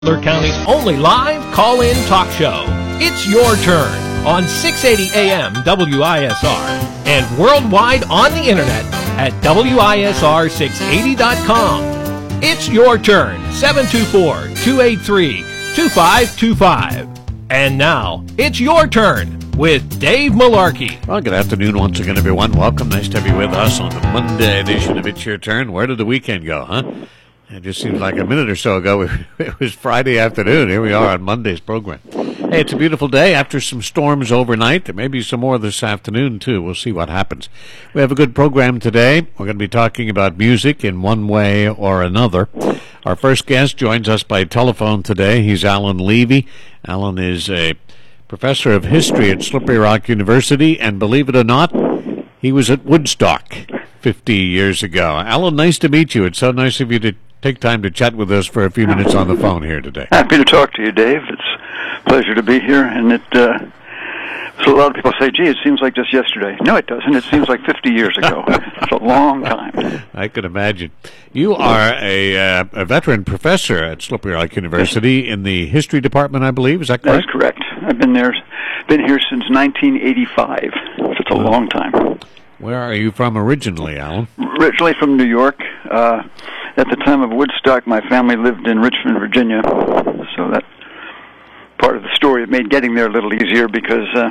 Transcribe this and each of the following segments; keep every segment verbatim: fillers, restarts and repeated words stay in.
County's only live call-in talk show. It's your turn on six eighty A M W I S R and worldwide on the internet at W I S R six eighty dot com. It's your turn, seven two four, two eight three, two five two five. And now, it's your turn with Dave Malarkey. Well, good afternoon once again, everyone. Welcome. Nice to have you with us on the Monday edition of It's Your Turn. Where did the weekend go, huh? It just seems like a minute or so ago, it was Friday afternoon. Here we are on Monday's program. Hey, it's a beautiful day after some storms overnight. There may be some more this afternoon, too. We'll see what happens. We have a good program today. We're going to be talking about music in one way or another. Our first guest joins us by telephone today. He's Alan Levy. Alan is a professor of history at Slippery Rock University, and believe it or not, he was at Woodstock fifty years ago. Alan, nice to meet you. It's so nice of you to take time to chat with us for a few minutes on the phone here today. Happy to talk to you, Dave. It's a pleasure to be here. And it, uh, so a lot of people say, gee, it seems like just yesterday. No, it doesn't. It seems like fifty years ago. It's a long time. I can imagine. You are a, uh, a veteran professor at Slippery Rock University in the history department, I believe. Is that correct? That's correct. I've been there, been here since nineteen eighty-five. So it's a Wow. long time. Where are you from originally, Alan? Originally from New York. Uh, at the time of Woodstock, my family lived in Richmond, Virginia. So that part of the story, it made getting there a little easier because uh,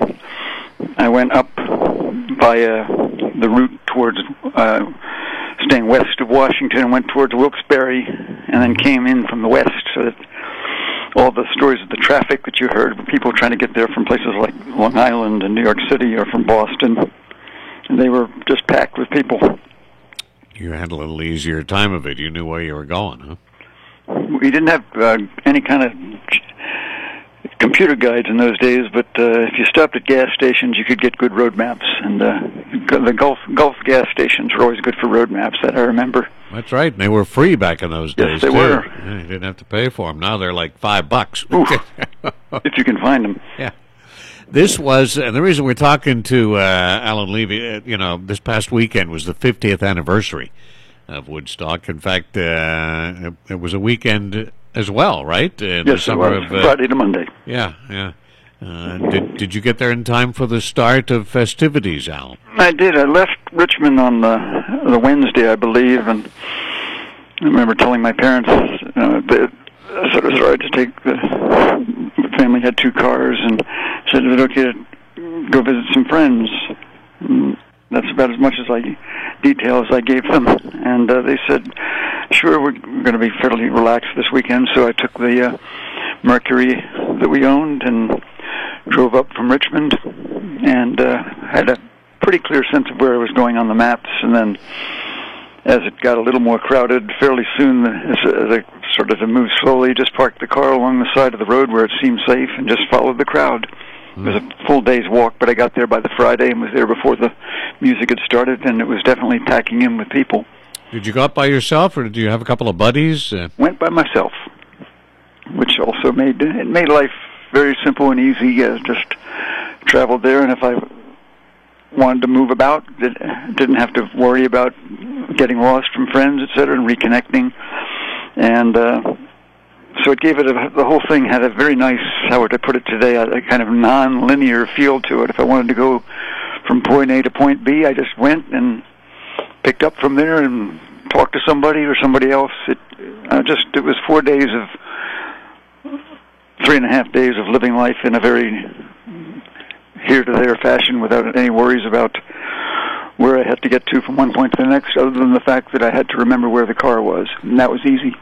I went up via the route towards uh, staying west of Washington and went towards Wilkes-Barre and then came in from the west, so that all the stories of the traffic that you heard, people trying to get there from places like Long Island and New York City or from Boston, and they were just packed with people. You had a little easier time of it. You knew where you were going, huh? We didn't have uh, any kind of computer guides in those days, but uh, if you stopped at gas stations, you could get good road maps, and uh, the Gulf Gulf gas stations were always good for road maps, that I remember. That's right. And they were free back in those days, Yes, they too. were. Yeah, you didn't have to pay for them. Now they're like five bucks. Oof, if you can find them. Yeah. This was, and the reason we're talking to uh, Alan Levy, uh, you know, this past weekend was the fiftieth anniversary of Woodstock. In fact, uh, it, it was a weekend as well, right? In the Yes, it summer was. of, uh, Friday to Monday. Yeah, yeah. Uh, did did you get there in time for the start of festivities, Alan? I did. I left Richmond on the the Wednesday, I believe, and I remember telling my parents uh, that I sort of started to take the, the family had two cars, and said, "Is it okay to go visit some friends?" And that's about as much as I detail as I gave them, and uh, they said, "Sure, we're going to be fairly relaxed this weekend." So I took the uh, Mercury that we owned and drove up from Richmond, and uh, had a pretty clear sense of where I was going on the maps. And then, as it got a little more crowded, fairly soon, as, as I sort of moved slowly, just parked the car along the side of the road where it seemed safe and just followed the crowd. It was a full day's walk, but I got there by the Friday and was there before the music had started, and it was definitely packing in with people. Did you go up by yourself, or did you have a couple of buddies? Uh, Went by myself, which also made it made life very simple and easy. Uh, just traveled there, and if I wanted to move about, did, didn't have to worry about getting lost from friends, et cetera, and reconnecting. And uh, so it gave it a, the whole thing had a very nice, how would I put it today, a, a kind of non-linear feel to it. If I wanted to go from point A to point B, I just went and picked up from there and talked to somebody or somebody else. It uh, just it was four days of three and a half days of living life in a very here to there fashion without any worries about where I had to get to from one point to the next, other than the fact that I had to remember where the car was, and that was easy.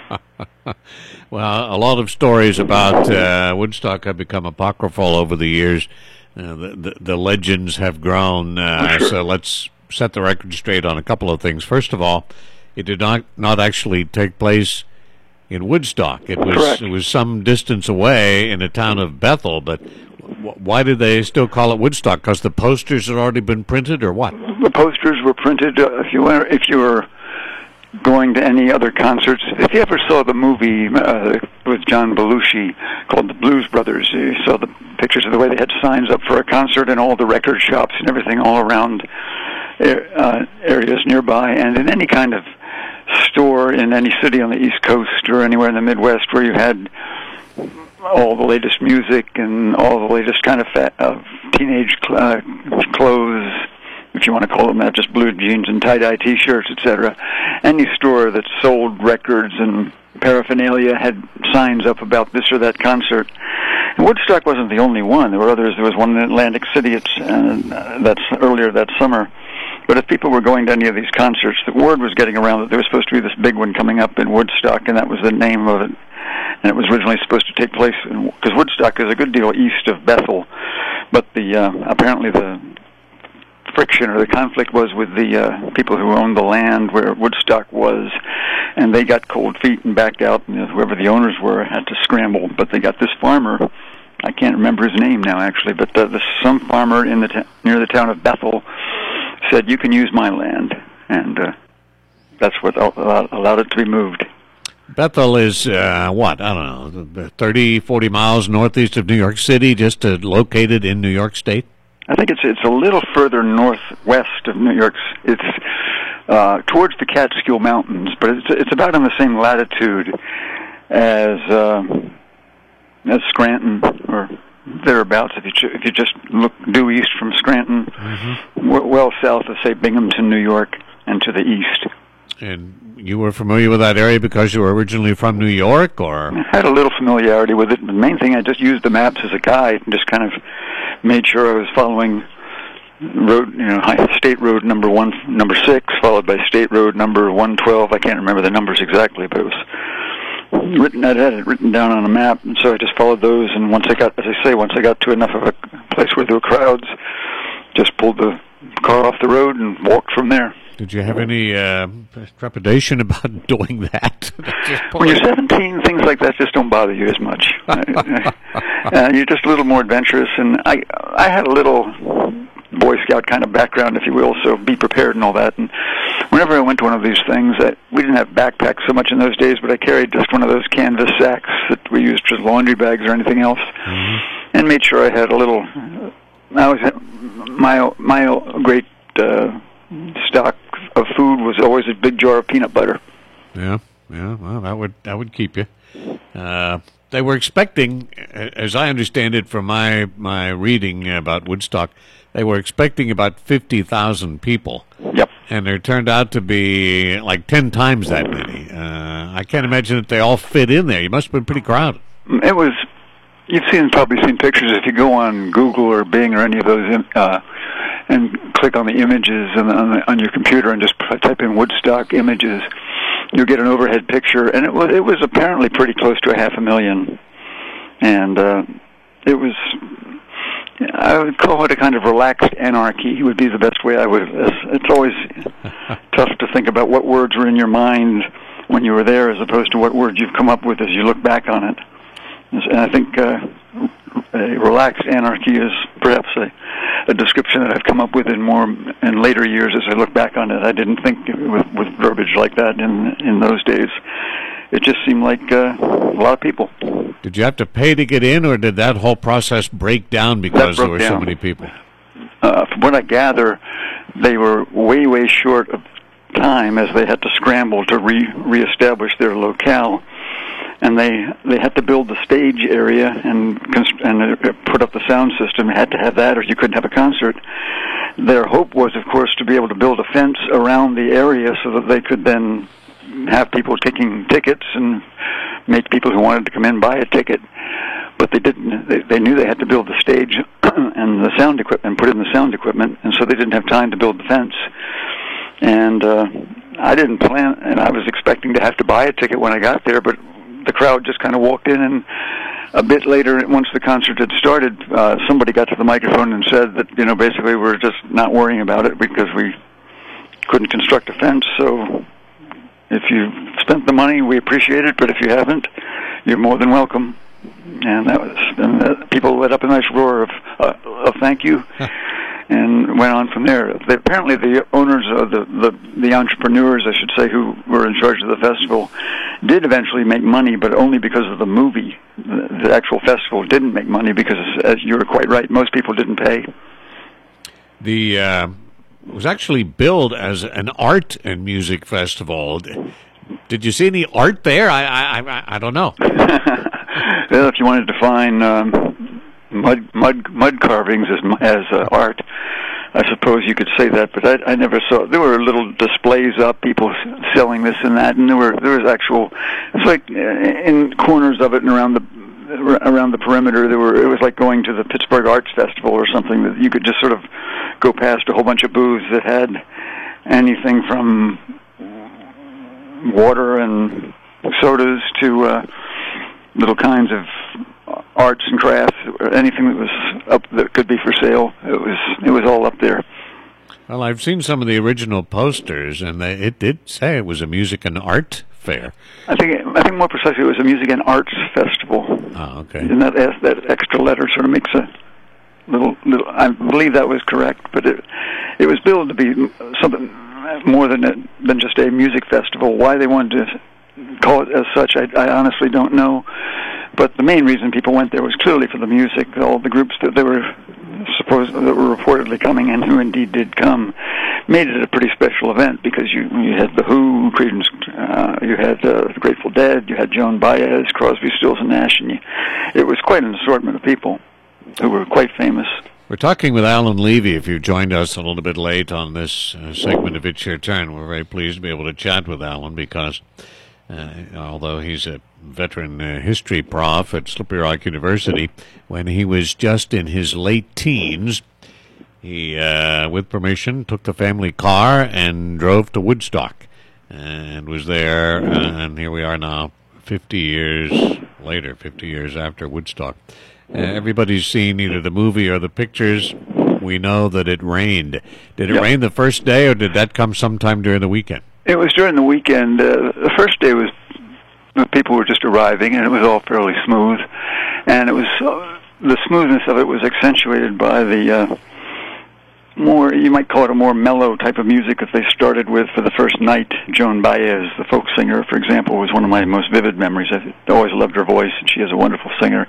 Well, a lot of stories about uh, Woodstock have become apocryphal over the years. Uh, the, the, the legends have grown, uh, Sure. so let's set the record straight on a couple of things. First of all, it did not, not actually take place in Woodstock. It was Correct. It was some distance away in the town of Bethel, but w- why did they still call it Woodstock? Because the posters had already been printed, or what? The posters were printed. Uh, if you were, if you were going to any other concerts, if you ever saw the movie uh, with John Belushi called The Blues Brothers, you saw the pictures of the way they had signs up for a concert and all the record shops and everything all around uh, areas nearby, and in any kind of store in any city on the East Coast or anywhere in the Midwest where you had all the latest music and all the latest kind of fa- uh, teenage cl- uh, clothes, if you want to call them that, just blue jeans and tie-dye T-shirts, et cetera. Any store that sold records and paraphernalia had signs up about this or that concert. And Woodstock wasn't the only one. There were others. There was one in Atlantic City. It's uh, that's earlier that summer. But if people were going to any of these concerts, the word was getting around that there was supposed to be this big one coming up in Woodstock, and that was the name of it. And it was originally supposed to take place because Woodstock is a good deal east of Bethel, but the uh, apparently the friction or the conflict was with the uh, people who owned the land where Woodstock was, and they got cold feet and backed out. And whoever the owners were had to scramble. But they got this farmer. I can't remember his name now, actually, but uh, this, some farmer in the t- near the town of Bethel said, "You can use my land," and uh, that's what allowed, allowed it to be moved. Bethel is, uh, what, I don't know, thirty, forty miles northeast of New York City, just uh, located in New York State? I think it's it's a little further northwest of New York. It's uh, towards the Catskill Mountains, but it's it's about in the same latitude as uh, as Scranton or thereabouts. If you ch- if you just look due east from Scranton, mm-hmm. w- well south of say Binghamton, New York, and to the east. And you were familiar with that area because you were originally from New York, or? I had a little familiarity with it. The main thing, I just used the maps as a guide and just kind of made sure I was following road, you know, State Road number one, number six, followed by State Road number one twelve. I can't remember the numbers exactly, but it was written. I had it written down on a map, and so I just followed those. And once I got, as I say, once I got to enough of a place where there were crowds, just pulled the car off the road and walked from there. Did you have any uh, trepidation about doing that? When you're seventeen, things like that just don't bother you as much. uh, you're just a little more adventurous, and I I had a little Boy Scout kind of background, if you will, so be prepared and all that. And whenever I went to one of these things, I, we didn't have backpacks so much in those days, but I carried just one of those canvas sacks that we used as laundry bags or anything else, mm-hmm. and made sure I had a little. I always had my my great uh, stock of food was always a big jar of peanut butter. Yeah, yeah. Well, that would that would keep you. Uh, they were expecting, as I understand it from my my reading about Woodstock, they were expecting about fifty thousand people. Yep. And there turned out to be like ten times that many. Uh, I can't imagine that they all fit in there. You must have been pretty crowded. It was. You've seen probably seen pictures if you go on Google or Bing or any of those. Uh, and click on the images on, the, on your computer and just type in Woodstock images, you'll get an overhead picture. And it was it was apparently pretty close to a half a million. And uh, it was, I would call it a kind of relaxed anarchy would be the best way I would. It's always tough to think about what words were in your mind when you were there as opposed to what words you've come up with as you look back on it. And I think uh, a relaxed anarchy is perhaps a, a description that I've come up with in more in later years as I look back on it. I didn't think with, with verbiage like that in in those days. It just seemed like uh, a lot of people. Did you have to pay to get in, or did that whole process break down because there were down. so many people? Uh, from what I gather, they were way, way short of time as they had to scramble to re reestablish their locale. And they they had to build the stage area and and put up the sound system. They had to have that, or you couldn't have a concert. Their hope was, of course, to be able to build a fence around the area so that they could then have people taking tickets and make people who wanted to come in buy a ticket. But they didn't. They, they knew they had to build the stage and the sound equipment, put in the sound equipment, and so they didn't have time to build the fence. And uh, I didn't plan, and I was expecting to have to buy a ticket when I got there, but the crowd just kind of walked in, and a bit later, once the concert had started, uh, somebody got to the microphone and said that, you know, basically we're just not worrying about it because we couldn't construct a fence, so if you spent the money, we appreciate it, but if you haven't, you're more than welcome. And that was, and uh, people let up a nice roar of, uh, of thank you. And went on from there. They, apparently, the owners, of the, the the entrepreneurs, I should say, who were in charge of the festival, did eventually make money, but only because of the movie. The, the actual festival didn't make money because, as you were quite right, most people didn't pay. The uh, was actually billed as an art and music festival. Did you see any art there? I I, I, I don't know. Well, if you wanted to find um, mud mud mud carvings as as uh, art, I suppose you could say that. But I, I never saw. There were little displays up, people selling this and that, and there were there was actual. It's like in corners of it and around the around the perimeter. There were. It was like going to the Pittsburgh Arts Festival or something that you could just sort of go past a whole bunch of booths that had anything from water and sodas to uh, little kinds of arts and crafts, anything that was up that could be for sale. It was it was all up there. Well, I've seen some of the original posters, and they, it did say it was a music and art fair. I think I think more precisely it was a music and arts festival. Oh, okay. And that that extra letter sort of makes a little little. I believe that was correct, but it it was billed to be something more than a, than just a music festival. Why they wanted to call it as such, I, I honestly don't know. But the main reason people went there was clearly for the music. All the groups that they were supposed that were reportedly coming, and who indeed did come, made it a pretty special event because you you had the Who, Creedence, uh, you had uh, the Grateful Dead, you had Joan Baez, Crosby, Stills and Nash, and you, it was quite an assortment of people who were quite famous. We're talking with Alan Levy. If you joined us a little bit late on this uh, segment of It's Your Turn, we're very pleased to be able to chat with Alan because uh, although he's a veteran uh, history prof at Slippery Rock University, when he was just in his late teens, he, uh, with permission, took the family car and drove to Woodstock and was there, uh, and here we are now, fifty years later, fifty years after Woodstock. Uh, everybody's seen either the movie or the pictures. We know that it rained. Did it Yep. rain the first day, or did that come sometime during the weekend? It was during the weekend. Uh, the first day was the people were just arriving, and it was all fairly smooth. And it was uh, the smoothness of it was accentuated by the uh, more, you might call it a more mellow type of music that they started with for the first night. Joan Baez, the folk singer, for example, was one of my most vivid memories. I always loved her voice, and she is a wonderful singer.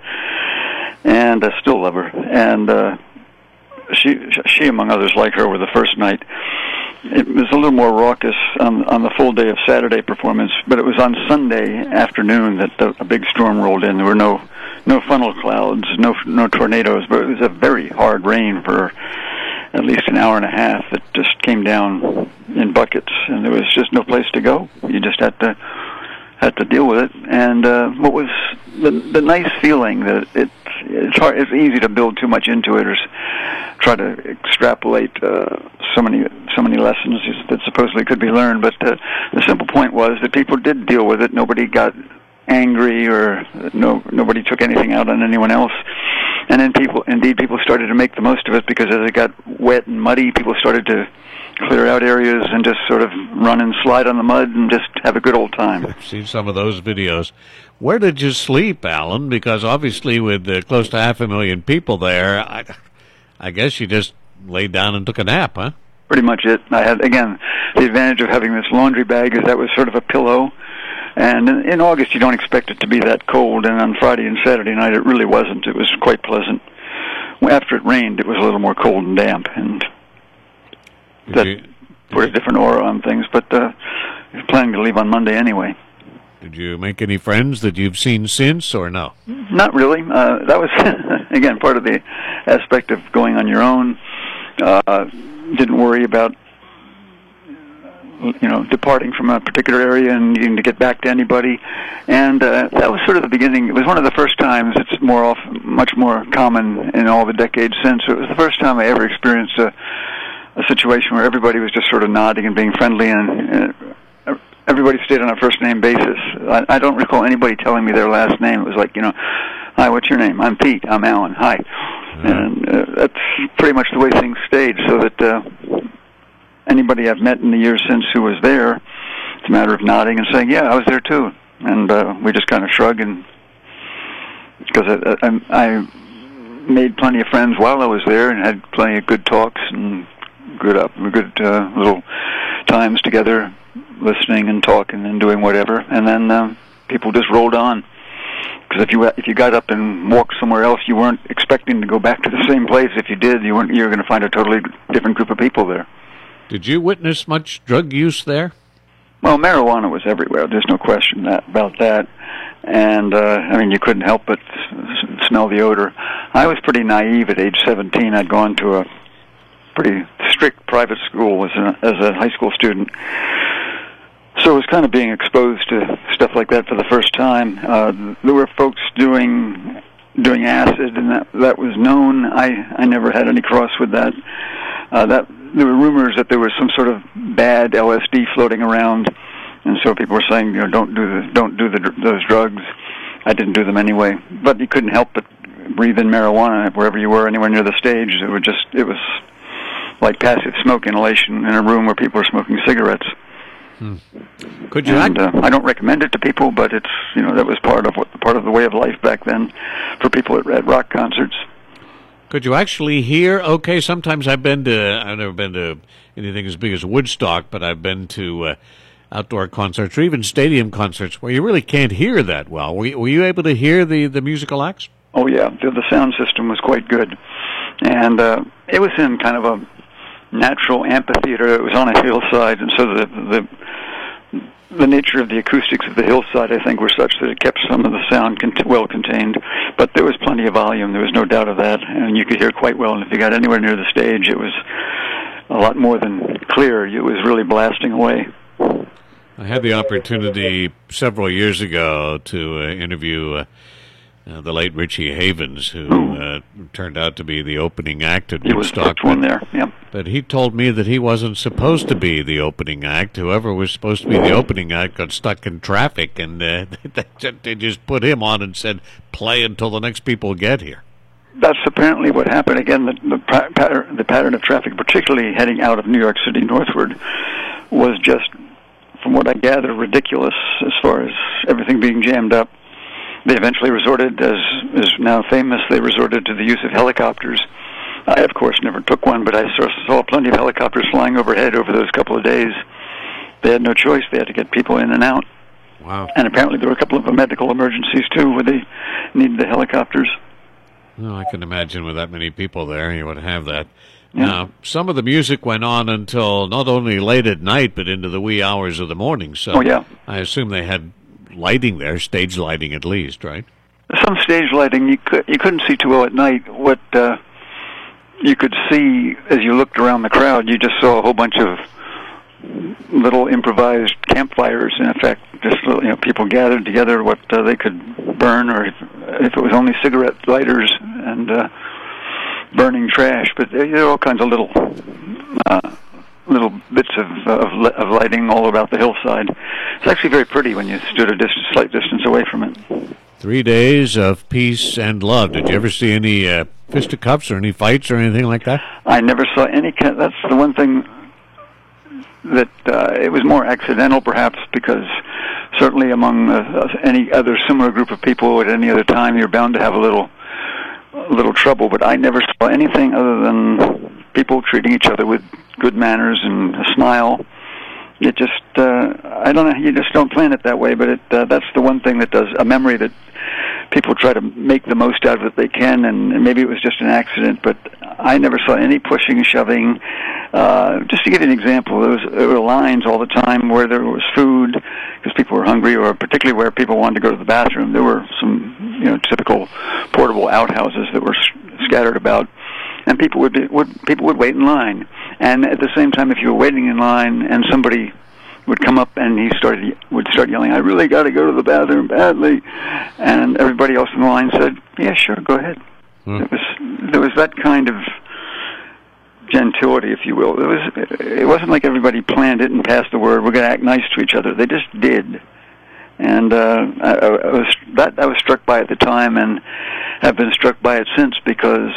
And I still love her. And uh, she, she, among others like her, were the first night. It was a little more raucous on, on the full day of Saturday performance, but it was on Sunday afternoon that the, a big storm rolled in. There were no no funnel clouds, no no tornadoes, but it was a very hard rain for at least an hour and a half that just came down in buckets, and there was just no place to go. You just had to had to deal with it. And uh, what was the the nice feeling that it it's hard, it's easy to build too much into it or try to extrapolate uh, so many so many lessons that supposedly could be learned. But uh, the simple point was that people did deal with it. Nobody got angry, or no nobody took anything out on anyone else. And then people, indeed, people started to make the most of it, because as it got wet and muddy, people started to clear out areas and just sort of run and slide on the mud and just have a good old time. I've seen some of those videos. Where did you sleep, Alan? Because obviously with uh, close to half a million people there, I, I guess you just laid down and took a nap, huh? Pretty much it. I had, again, the advantage of having this laundry bag is that was sort of a pillow. And in, in August, you don't expect it to be that cold, and on Friday and Saturday night, it really wasn't. It was quite pleasant. After it rained, it was a little more cold and damp, and Did that you, put a different aura on things. But uh, I was planning to leave on Monday anyway. Did you make any friends that you've seen since, or no? Not really. Uh, that was, again, part of the aspect of going on your own. Uh, didn't worry about, you know, departing from a particular area and needing to get back to anybody. And uh, that was sort of the beginning. It was one of the first times, it's more off, much more common in all the decades since. It was the first time I ever experienced a, a situation where everybody was just sort of nodding and being friendly, and uh, everybody stayed on a first-name basis. I, I don't recall anybody telling me their last name. It was like, you know, hi, what's your name? I'm Pete. I'm Alan. Hi. Mm-hmm. And uh, that's pretty much the way things stayed, so that uh, anybody I've met in the years since who was there, it's a matter of nodding and saying, yeah, I was there too. And uh, we just kind of shrug, and because I, I, I made plenty of friends while I was there and had plenty of good talks and good up, good uh, little times together, listening and talking and doing whatever. And then uh, people just rolled on. Because if you if you got up and walked somewhere else, you weren't expecting to go back to the same place. If you did, you weren't you were going to find a totally different group of people there. Did you witness much drug use there? Well, marijuana was everywhere. There's no question that, about that. And, uh, I mean, you couldn't help but s- smell the odor. I was pretty naive at age seventeen. I'd gone to a pretty strict private school as a, as a high school student. So I was kind of being exposed to stuff like that for the first time. Uh, there were folks doing doing acid, and that that was known. I, I never had any cross with that. Uh, that there were rumors that there was some sort of bad L S D floating around, and so people were saying, you know, don't do the, don't do the, those drugs. I didn't do them anyway, but you couldn't help but breathe in marijuana wherever you were, anywhere near the stage. It would just it was like passive smoke inhalation in a room where people were smoking cigarettes. Hmm. Could you? And, uh, I don't recommend it to people, but it's you know that was part of what part of the way of life back then for people at, at rock concerts. Could you actually hear? Okay, sometimes I've been to. I've never been to anything as big as Woodstock, but I've been to uh, outdoor concerts or even stadium concerts where you really can't hear that well. Were you, were you able to hear the, the musical acts? Oh yeah, the, the sound system was quite good, and uh, it was in kind of a natural amphitheater. It was on a hillside, and so the the the nature of the acoustics of the hillside, I think, were such that it kept some of the sound cont- well contained. But there was plenty of volume. There was no doubt of that, and you could hear quite well. And if you got anywhere near the stage, it was a lot more than clear. It was really blasting away. I had the opportunity several years ago to uh, interview uh, uh, the late Richie Havens, who uh, turned out to be the opening act at He was the Woodstock. first one there, yep. But he told me that he wasn't supposed to be the opening act. Whoever was supposed to be the opening act got stuck in traffic, and uh, they, they just put him on and said, play until the next people get here. That's apparently what happened. Again, the, the, pattern, the pattern of traffic, particularly heading out of New York City northward, was just, from what I gather, ridiculous as far as everything being jammed up. They eventually resorted, as is now famous, they resorted to the use of helicopters. I, of course, never took one, but I saw, saw plenty of helicopters flying overhead over those couple of days. They had no choice. They had to get people in and out. Wow. And apparently there were a couple of medical emergencies, too, where they needed the helicopters. Well, I can imagine with that many people there, you would have that. Yeah. Now, some of the music went on until not only late at night, but into the wee hours of the morning. So Oh, yeah. I assume they had lighting there, stage lighting at least, right? Some stage lighting. You could you couldn't see too well at night. What uh, you could see as you looked around the crowd, you just saw a whole bunch of little improvised campfires. In effect, just you know, people gathered together what uh, they could burn, or if, if it was only cigarette lighters and uh, burning trash. But there are all kinds of little uh, little bits of, of of lighting all about the hillside. It's actually very pretty when you stood a distance, slight distance away from it. Three days of peace and love. Did you ever see any uh, fisticuffs or any fights or anything like that? I never saw any. That's the one thing that uh, it was more accidental, perhaps, because certainly among uh, any other similar group of people at any other time, you're bound to have a little, a little trouble. But I never saw anything other than people treating each other with good manners and a smile. It just, uh, I don't know, you just don't plan it that way, but it, uh, that's the one thing that does, a memory that people try to make the most out of it they can, and maybe it was just an accident, but I never saw any pushing, shoving. Uh, just to give you an example, there, was, there were lines all the time where there was food, because people were hungry, or particularly where people wanted to go to the bathroom. There were some, you know, typical portable outhouses that were s- scattered about, and people would, be, would people would wait in line. And at the same time, if you were waiting in line and somebody would come up and he started would start yelling, "I really got to go to the bathroom badly," and everybody else in the line said, "Yeah, sure, go ahead." Hmm. It was there was that kind of gentility, if you will. It was it wasn't like everybody planned it and passed the word, "We're going to act nice to each other." They just did, and uh, I, I was that I was struck by at the time, and have been struck by it since, because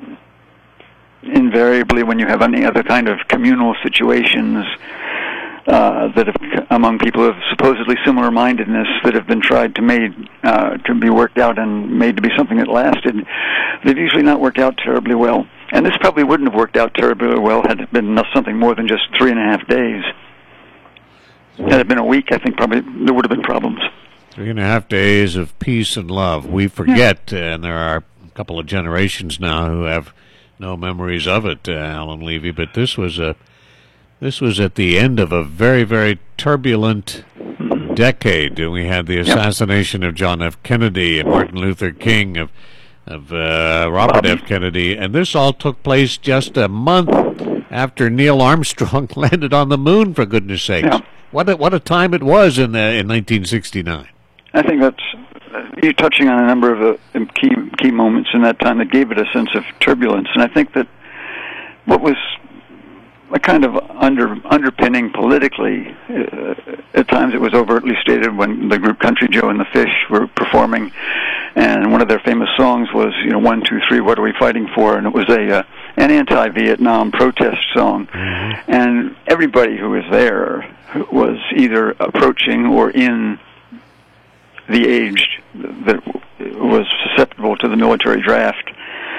invariably, when you have any other kind of communal situations uh, that have, among people of supposedly similar mindedness, that have been tried to made uh, to be worked out and made to be something that lasted, they've usually not worked out terribly well. And this probably wouldn't have worked out terribly well had it been something more than just three and a half days. Had it been a week, I think probably there would have been problems. Three and a half days of peace and love. We forget, yeah. uh, and there are a couple of generations now who have no memories of it, uh, Alan Levy, but this was a This was at the end of a very, very turbulent decade. We had the assassination yep. of John F. Kennedy and Martin Luther King, of of uh, Robert F. Kennedy, and this all took place just a month after Neil Armstrong landed on the moon. For goodness sakes, yeah. what a, what a time it was in the, in nineteen sixty-nine. I think that's uh, you're touching on a number of uh, key key moments in that time that gave it a sense of turbulence, and I think that what was a kind of under underpinning politically, uh, at times it was overtly stated when the group Country Joe and the Fish were performing, and one of their famous songs was, you know, one, two, three, what are we fighting for? And it was a uh, an anti-Vietnam protest song, mm-hmm. and everybody who was there was either approaching or in the age that was susceptible to the military draft.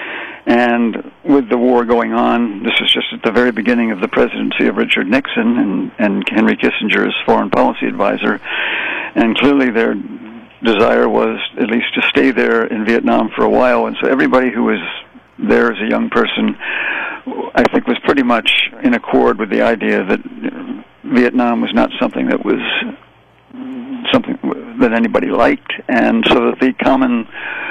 And with the war going on, this is just at the very beginning of the presidency of Richard Nixon and, and Henry Kissinger as foreign policy advisor, and clearly their desire was at least to stay there in Vietnam for a while. And so everybody who was there as a young person, I think, was pretty much in accord with the idea that Vietnam was not something that was something that anybody liked, and so that the common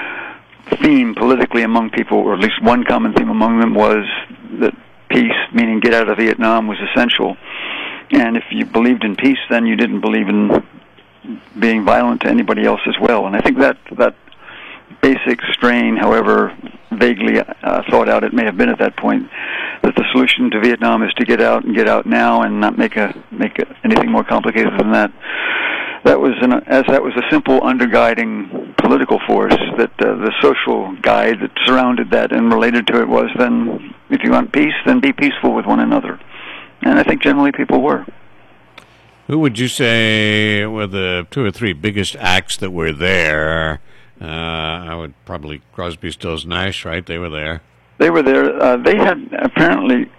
theme politically among people, or at least one common theme among them, was that peace, meaning get out of Vietnam, was essential. And if you believed in peace, then you didn't believe in being violent to anybody else as well. And I think that that basic strain, however vaguely uh, thought out it may have been at that point, that the solution to Vietnam is to get out and get out now and not make a make a, anything more complicated than that. That was an, as that was a simple underguiding political force, that uh, the social guide that surrounded that and related to it was, then if you want peace, then be peaceful with one another. And I think generally people were. Who would you say were the two or three biggest acts that were there? Uh, I would probably Crosby, Stills, Nash, right? They were there. They were there. Uh, they had apparently,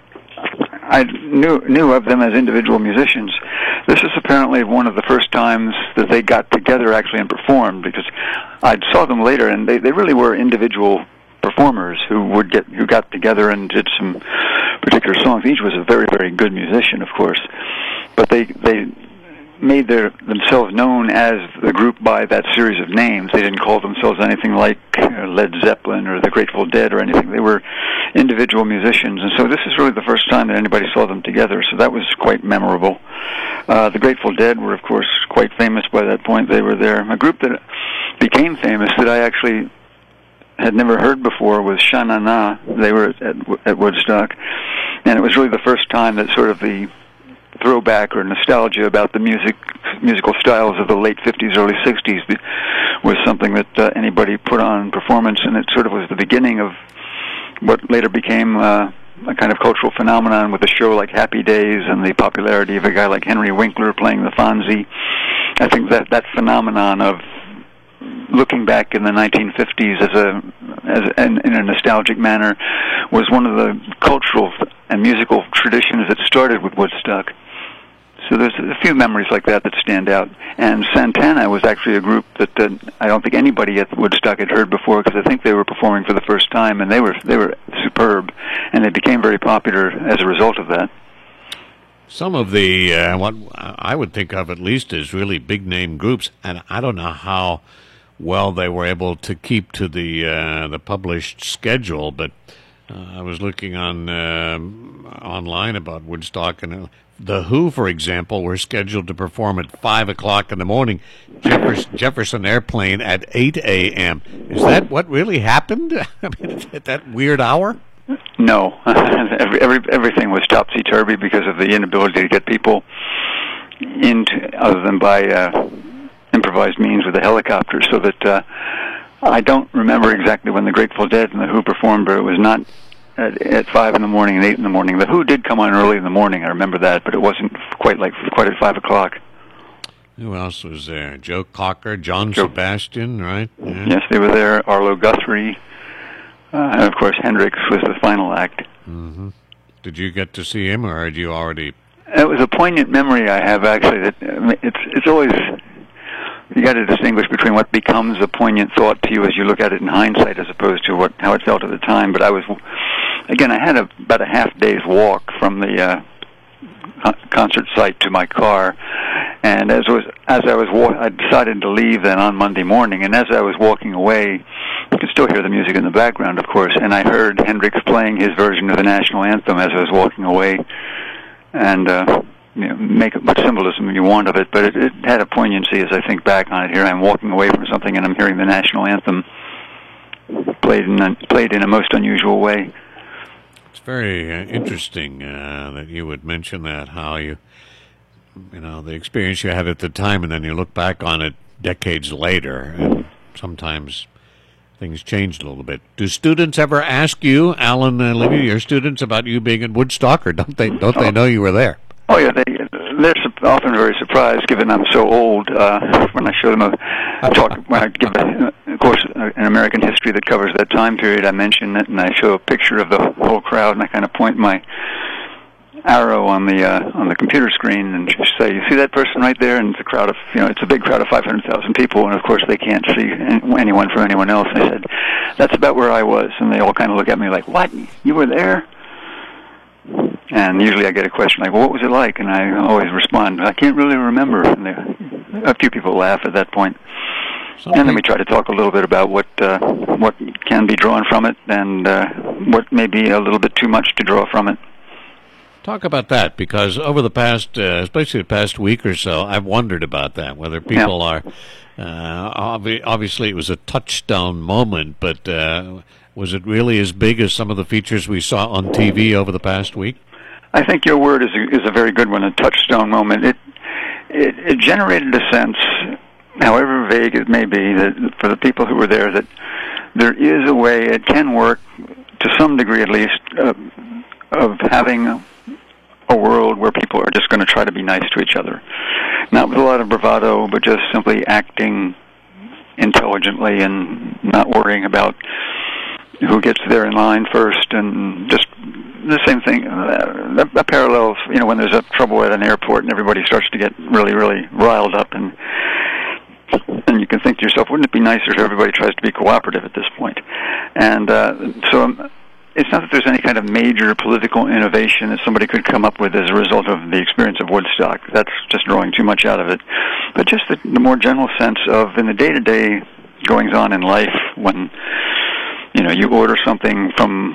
I knew knew of them as individual musicians. This is apparently one of the first times that they got together actually and performed, because I saw them later, and they, they really were individual performers who would get who got together and did some particular songs. Each was a very, very good musician, of course, but they they made their themselves known as the group by that series of names. They didn't call themselves anything like uh, Led Zeppelin or the Grateful Dead or anything. They were individual musicians, and so this is really the first time that anybody saw them together, so that was quite memorable. Uh, the Grateful Dead were, of course, quite famous by that point. They were there. A group that became famous that I actually had never heard before was Sha Na Na. They were at, at Woodstock, and it was really the first time that sort of the throwback or nostalgia about the music, musical styles of the late fifties, early sixties was something that uh, anybody put on performance, and it sort of was the beginning of what later became uh, a kind of cultural phenomenon with a show like Happy Days and the popularity of a guy like Henry Winkler playing the Fonzie. I think that that phenomenon of looking back in the nineteen fifties as a as a, in, in a nostalgic manner was one of the cultural and musical traditions that started with Woodstock. So there's a few memories like that that stand out. And Santana was actually a group that uh, I don't think anybody at Woodstock had heard before, because I think they were performing for the first time, and they were they were superb, and they became very popular as a result of that. Some of the uh, what I would think of at least as really big name groups, and I don't know how well they were able to keep to the uh, the published schedule, but uh, I was looking on uh, online about Woodstock, and uh, the Who, for example, were scheduled to perform at five o'clock in the morning. Jefferson, Jefferson Airplane at eight a m. Is that what really happened? I mean, at that weird hour? No, every, every everything was topsy turvy because of the inability to get people into, other than by uh, improvised means with a helicopter. So that uh, I don't remember exactly when the Grateful Dead and the Who performed, but it was not at, at five in the morning and eight in the morning. The Who did come on early in the morning. I remember that, but it wasn't quite like quite at five o'clock. Who else was there? Joe Cocker, John Joe, Sebastian, right? Yeah. Yes, they were there. Arlo Guthrie. Uh, and, of course, Hendrix was the final act. Mm-hmm. Did you get to see him, or had you already? It was a poignant memory I have, actually. That I mean, it's it's always, you got to distinguish between what becomes a poignant thought to you as you look at it in hindsight, as opposed to what how it felt at the time. But I was, again, I had a, about a half day's walk from the uh, con- concert site to my car. And as was as I was wa- I decided to leave then on Monday morning, and as I was walking away, you could still hear the music in the background, of course, and I heard Hendrix playing his version of the national anthem as I was walking away. And uh, you know, make much symbolism you want of it, but it, it had a poignancy as I think back on it. Here I'm walking away from something, and I'm hearing the national anthem played in a, played in a most unusual way. It's very uh, interesting uh, that you would mention that, how you, you know, the experience you had at the time, and then you look back on it decades later, and sometimes things changed a little bit. Do students ever ask you, Alan and Livy, your students, about you being in Woodstock, or don't they? Don't they know you were there? Oh yeah, they they're often very surprised, given I'm so old. Uh, when I show them a, a talk, when I give, a, of course, an American history that covers that time period, I mention it, and I show a picture of the whole crowd, and I kind of point my arrow on the uh, on the computer screen and just say, "You see that person right there?" And it's a crowd of, you know, it's a big crowd of five hundred thousand people, and of course they can't see anyone from anyone else. And I said, "That's about where I was," and they all kind of look at me like, "What? You were there?" And usually I get a question like, well, what was it like? And I always respond, I can't really remember. And they, a few people laugh at that point. Something. And then we try to talk a little bit about what uh, what can be drawn from it, and uh, what may be a little bit too much to draw from it. Talk about that, because over the past, uh, especially the past week or so, I've wondered about that, whether people yeah. are, uh, obvi- obviously it was a touchstone moment, but uh, was it really as big as some of the features we saw on T V over the past week? I think your word is a, is a very good one, a touchstone moment. It, it it generated a sense, however vague it may be, that for the people who were there, that there is a way, it can work, to some degree at least, uh, of having a, a world where people are just going to try to be nice to each other. Not with a lot of bravado, but just simply acting intelligently and not worrying about who gets there in line first, and just the same thing, uh, a, a parallel, you know, when there's a trouble at an airport and everybody starts to get really, really riled up, and and you can think to yourself, wouldn't it be nicer if everybody tries to be cooperative at this point? And uh, so um, it's not that there's any kind of major political innovation that somebody could come up with as a result of the experience of Woodstock. That's just drawing too much out of it. But just the, the more general sense of, in the day-to-day goings-on in life, when, you know, you order something from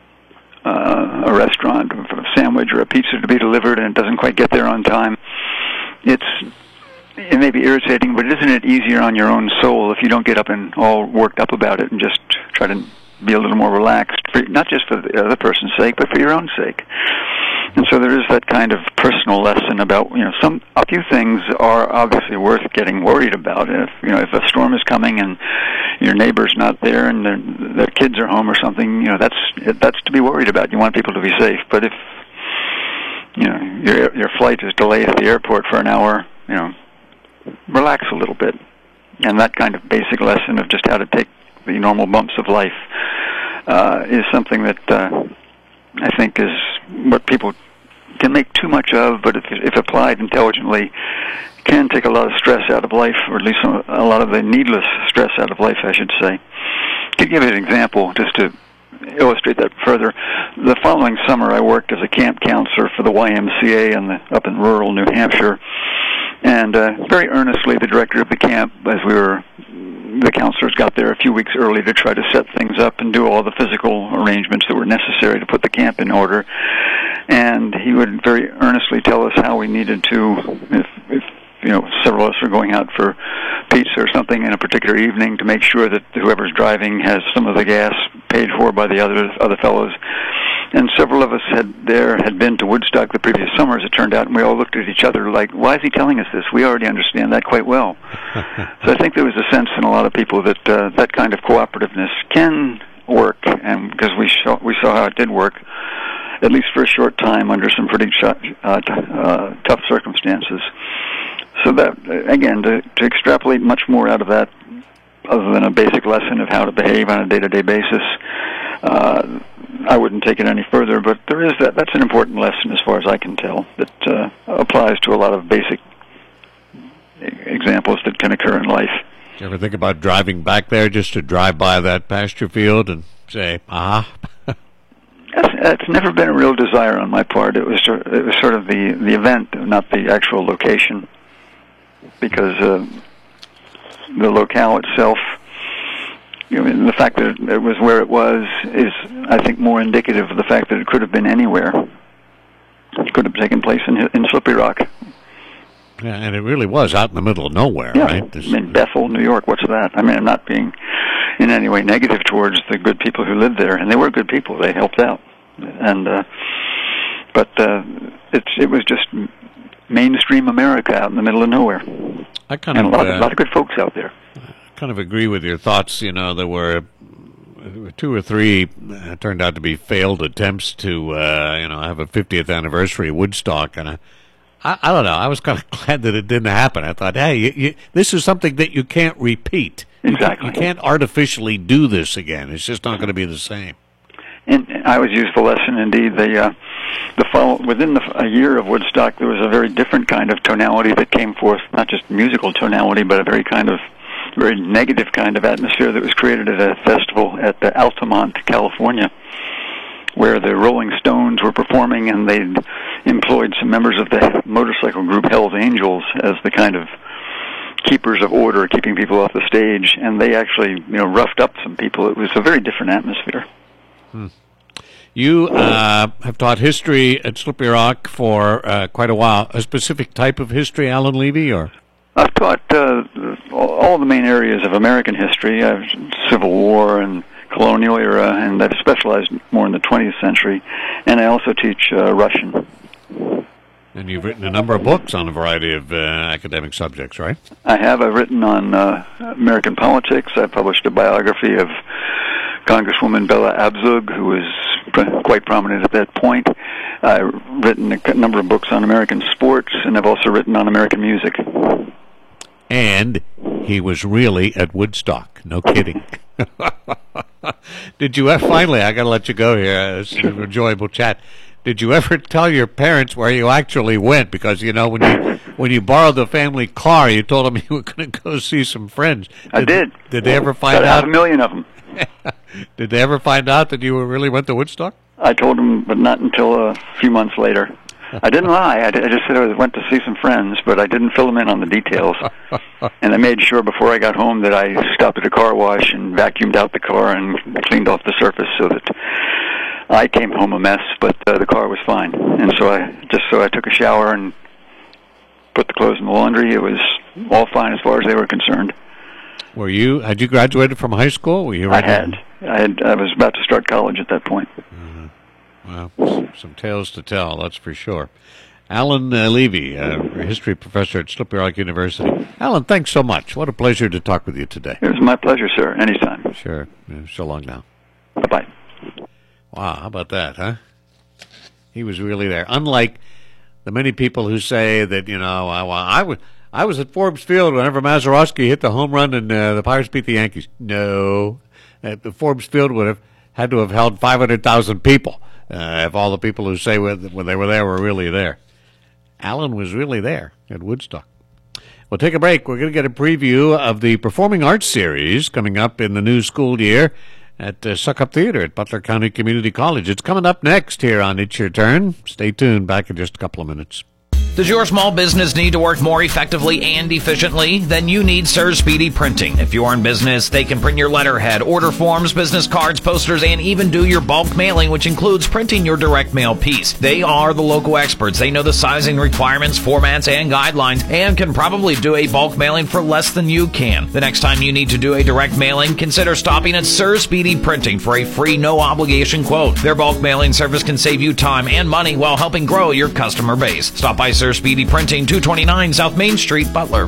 uh, a restaurant, from a sandwich or a pizza to be delivered, and it doesn't quite get there on time, it's it may be irritating, but isn't it easier on your own soul if you don't get up and all worked up about it and just try to be a little more relaxed, for, not just for the other person's sake, but for your own sake? And so there is that kind of personal lesson about, you know, some a few things are obviously worth getting worried about. If, you know, if a storm is coming and your neighbor's not there and their, their kids are home or something, you know, that's that's to be worried about. You want people to be safe. But if, you know, your your flight is delayed at the airport for an hour, you know, relax a little bit. And that kind of basic lesson of just how to take the normal bumps of life uh, is something that uh, I think is what people can make too much of, but if, if applied intelligently, can take a lot of stress out of life, or at least a, a lot of the needless stress out of life, I should say. To give you an example, just to illustrate that further, the following summer I worked as a camp counselor for the Y M C A in the, up in rural New Hampshire, and uh, very earnestly the director of the camp, as we were, the counselors got there a few weeks early to try to set things up and do all the physical arrangements that were necessary to put the camp in order. And he would very earnestly tell us how we needed to, if, if you know, several of us are going out for pizza or something in a particular evening, to make sure that whoever's driving has some of the gas paid for by the other other fellows. And several of us had there had been to Woodstock the previous summer, as it turned out, and we all looked at each other like, why is he telling us this? We already understand that quite well. So I think there was a sense in a lot of people that uh, that kind of cooperativeness can work, and because we saw, we saw how it did work, at least for a short time, under some pretty sh- uh, t- uh, tough circumstances. So that, again, to, to extrapolate much more out of that, other than a basic lesson of how to behave on a day-to-day basis, uh, I wouldn't take it any further, but there is that. That's an important lesson, as far as I can tell, that uh, applies to a lot of basic examples that can occur in life. Did you ever think about driving back there just to drive by that pasture field and say, aha? It's, it's never been a real desire on my part. It was it was sort of the, the event, not the actual location, because uh, the locale itself, you know, the fact that it was where it was is, I think, more indicative of the fact that it could have been anywhere. It could have taken place in in Slippery Rock. Yeah, and it really was out in the middle of nowhere, yeah, right? This, in Bethel, New York. What's that? I mean, I'm not being in any way negative towards the good people who lived there, and they were good people. They helped out, and uh, but uh, it's it was just mainstream America out in the middle of nowhere. I kind and of a lot, uh, a lot of good folks out there. I kind of agree with your thoughts. You know, there were two or three uh, turned out to be failed attempts to uh, you know have a fiftieth anniversary of Woodstock, and I, I, I don't know. I was kind of glad that it didn't happen. I thought, hey, you, you, this is something that you can't repeat. Exactly. You, you can't artificially do this again. It's just not going to be the same. And I always use the lesson. Indeed, the uh, the follow, within the, a year of Woodstock, there was a very different kind of tonality that came forth. Not just musical tonality, but a very kind of very negative kind of atmosphere that was created at a festival at the Altamont, California, where the Rolling Stones were performing, and they employed some members of the motorcycle group Hell's Angels as the kind of keepers of order, keeping people off the stage, and they actually, you know, roughed up some people. It was a very different atmosphere. Hmm. You uh, have taught history at Slippery Rock for uh, quite a while. A specific type of history, Alan Levy, or? I've taught uh, all the main areas of American history, uh, Civil War and colonial era, and I've specialized more in the twentieth century, and I also teach uh, Russian. And you've written a number of books on a variety of uh, academic subjects, right? I have. I've written on uh, American politics. I published a biography of Congresswoman Bella Abzug, who was pr- quite prominent at that point. I've written a number of books on American sports, and I've also written on American music. And he was really at Woodstock. No kidding. Did you ever, finally, I got to let you go here. It's an enjoyable chat. Did you ever tell your parents where you actually went? Because, you know, when you when you borrowed the family car, you told them you were going to go see some friends. Did, I did. Did they ever find Got out? Half a million of them. Did they ever find out that you really went to Woodstock? I told them, but not until a few months later. I didn't lie. I, did, I just said I went to see some friends, but I didn't fill them in on the details. And I made sure before I got home that I stopped at a car wash and vacuumed out the car and cleaned off the surface so that I came home a mess, but uh, the car was fine. And so I just so I took a shower and put the clothes in the laundry. It was all fine as far as they were concerned. Were you? Had you graduated from high school? Were you? I had. I had. I was about to start college at that point. Mm-hmm. Well, some tales to tell, that's for sure. Alan uh, Levy, uh, history professor at Slippery Rock University. Alan, thanks so much. What a pleasure to talk with you today. It was my pleasure, sir. Anytime. Sure. Yeah, so long now. Bye-bye. Wow, how about that, huh? He was really there. Unlike the many people who say that, you know, I, I, was, I was at Forbes Field whenever Mazeroski hit the home run and uh, the Pirates beat the Yankees. No. Uh, the Forbes Field would have had to have held five hundred thousand people uh, if all the people who say when they were there were really there. Alan was really there at Woodstock. We'll take a break. We're going to get a preview of the Performing Arts Series coming up in the new school year at uh, Suck Up Theater at Butler County Community College. It's coming up next here on It's Your Turn. Stay tuned. Back in just a couple of minutes. Does your small business need to work more effectively and efficiently? Then you need Sir Speedy Printing. If you're in business, they can print your letterhead, order forms, business cards, posters, and even do your bulk mailing, which includes printing your direct mail piece. They are the local experts. They know the sizing requirements, formats, and guidelines, and can probably do a bulk mailing for less than you can. The next time you need to do a direct mailing, consider stopping at Sir Speedy Printing for a free, no-obligation quote. Their bulk mailing service can save you time and money while helping grow your customer base. Stop by Sir Speedy Printing, two twenty-nine South Main Street, Butler.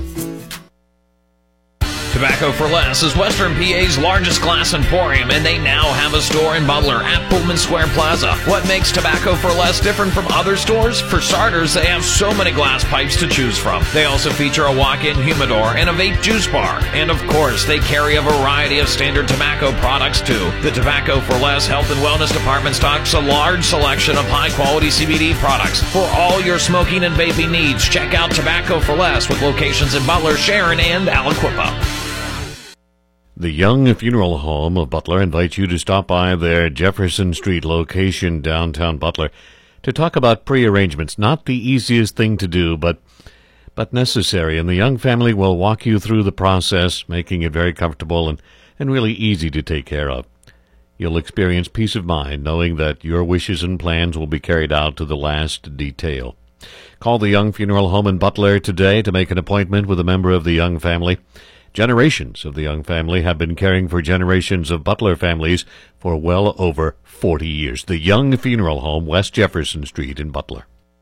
Tobacco for Less is Western P A's largest glass emporium, and they now have a store in Butler at Pullman Square Plaza. What makes Tobacco for Less different from other stores? For starters, they have so many glass pipes to choose from. They also feature a walk-in humidor and a vape juice bar. And of course, they carry a variety of standard tobacco products too. The Tobacco for Less Health and Wellness Department stocks a large selection of high-quality C B D products. For all your smoking and vaping needs, check out Tobacco for Less with locations in Butler, Sharon, and Aliquippa. The Young Funeral Home of Butler invites you to stop by their Jefferson Street location downtown Butler to talk about pre-arrangements. Not the easiest thing to do, but but necessary. And the Young family will walk you through the process, making it very comfortable and, and really easy to take care of. You'll experience peace of mind knowing that your wishes and plans will be carried out to the last detail. Call the Young Funeral Home in Butler today to make an appointment with a member of the Young family. Generations of the Young family have been caring for generations of Butler families for well over forty years. The Young Funeral Home, West Jefferson Street in Butler.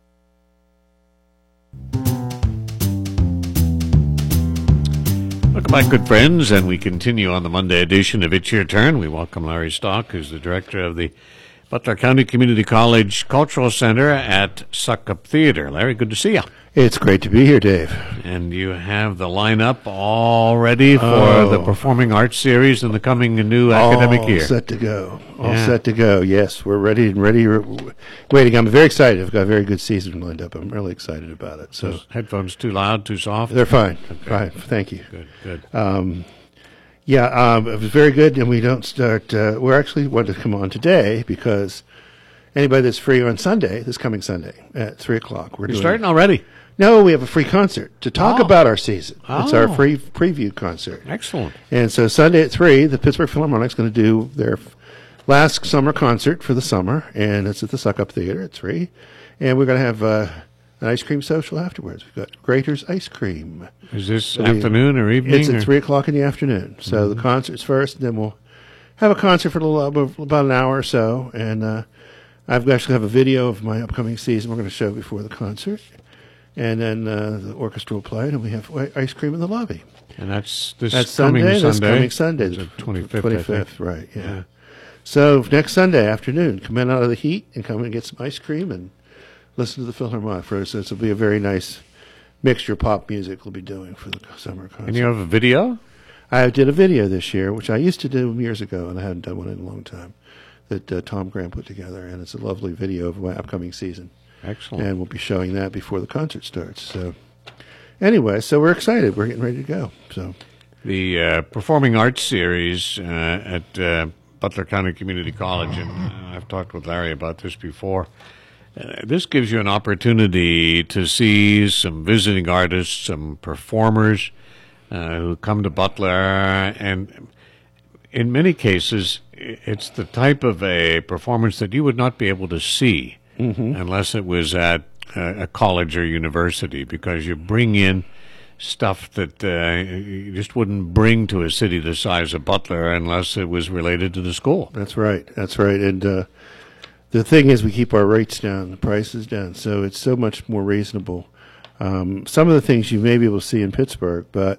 Welcome back, good friends, and we continue on the Monday edition of It's Your Turn. We welcome Larry Stock, who's the director of the Butler County Community College Cultural Center at Suckup Theater. Larry, good to see you. It's great to be here, Dave. And you have the lineup all ready for oh. the Performing Arts Series in the coming new academic all year. All set to go. All yeah. set to go. Yes, we're ready and ready. Waiting. I'm very excited. I've got a very good season lined up. I'm really excited about it. So Those headphones too loud, too soft? They're fine. Okay. Fine. Thank you. Good. Good. Um, yeah, um, it was very good. And we don't start. Uh, we're actually wanting to come on today because anybody that's free on Sunday, this coming Sunday at three o'clock, we're You're doing starting already. No, we have a free concert to talk Oh. about our season. Oh. It's our free preview concert. Excellent. And so Sunday at three, the Pittsburgh Philharmonic's going to do their f- last summer concert for the summer, and it's at the Suckup Theater at three. And we're going to have uh, an ice cream social afterwards. We've got Grater's Ice Cream. Is this So we- afternoon or evening? It's at or? three o'clock in the afternoon. So Mm-hmm. the concert's first, and then we'll have a concert for a little, about an hour or so. And uh, I've actually have a video of my upcoming season we're going to show before the concert. And then uh, the orchestra will play, and we have ice cream in the lobby. And that's this That's coming Sunday. Sunday. That's coming Sunday, It's the twenty-fifth. twenty-fifth, right? Yeah. yeah. So next Sunday afternoon, come in out of the heat and come and get some ice cream and listen to the Philharmonic. For us, this will be a very nice mixture of pop music we'll be doing for the summer concert. And you have a video? I did a video this year, which I used to do years ago, and I hadn't done one in a long time. That uh, Tom Graham put together, and it's a lovely video of my upcoming season. Excellent. And we'll be showing that before the concert starts. So, anyway, so we're excited. We're getting ready to go. So, the uh, Performing Arts Series uh, at uh, Butler County Community College, and uh, I've talked with Larry about this before. Uh, this gives you an opportunity to see some visiting artists, some performers uh, who come to Butler, and in many cases, it's the type of a performance that you would not be able to see mm-hmm. unless it was at uh, a college or university, because you bring in stuff that uh, you just wouldn't bring to a city the size of Butler unless it was related to the school. That's right. That's right. And uh, the thing is, we keep our rates down, the prices down, so it's so much more reasonable. Um, some of the things you may be able to see in Pittsburgh, but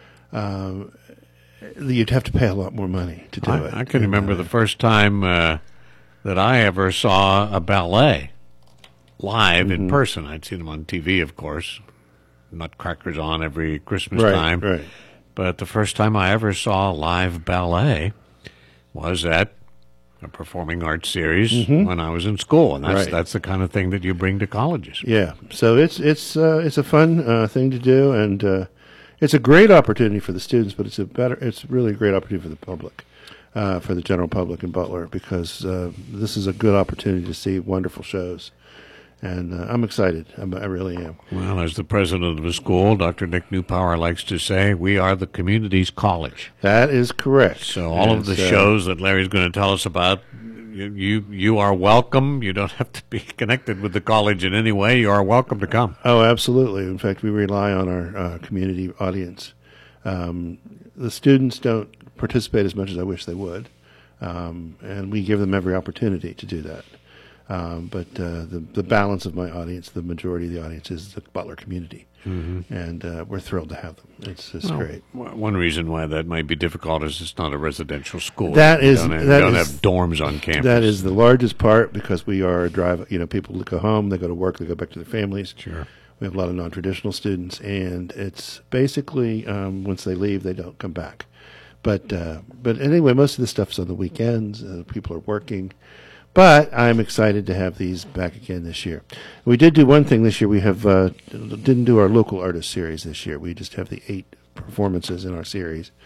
um, you'd have to pay a lot more money to do I, it. I can remember the first time uh, that I ever saw a ballet live mm-hmm. in person. I'd seen them on T V, of course. Nutcrackers on every Christmas right, time. Right. But the first time I ever saw live ballet was at a performing arts series mm-hmm. when I was in school, and that's right. that's the kind of thing that you bring to colleges. Yeah, so it's it's uh, it's a fun uh, thing to do, and uh, it's a great opportunity for the students, but it's a better it's really a great opportunity for the public, uh, for the general public in Butler, because uh, this is a good opportunity to see wonderful shows. And uh, I'm excited. I'm, I really am. Well, as the president of the school, Doctor Nick Newpower likes to say, we are the community's college. That is correct. So all and of the so, shows that Larry's going to tell us about, you, you you are welcome. You don't have to be connected with the college in any way. You are welcome to come. Oh, absolutely. In fact, we rely on our uh, community audience. Um, the students don't participate as much as I wish they would, um, and we give them every opportunity to do that. Um, but uh, the the balance of my audience, the majority of the audience, is the Butler community, mm-hmm. and uh, we're thrilled to have them. It's just well, great. One reason why that might be difficult is it's not a residential school. That you is don't have, that you don't is, have dorms on campus. That is the largest part, because we are a drive. You know, people go home, they go to work, they go back to their families. Sure. We have a lot of non-traditional students, and it's basically um, once they leave, they don't come back. But uh, but anyway, most of the stuff's on the weekends. Uh, people are working. But I'm excited to have these back again this year. We did do one thing this year. We have uh, didn't do our local artist series this year. We just have the eight performances in our series.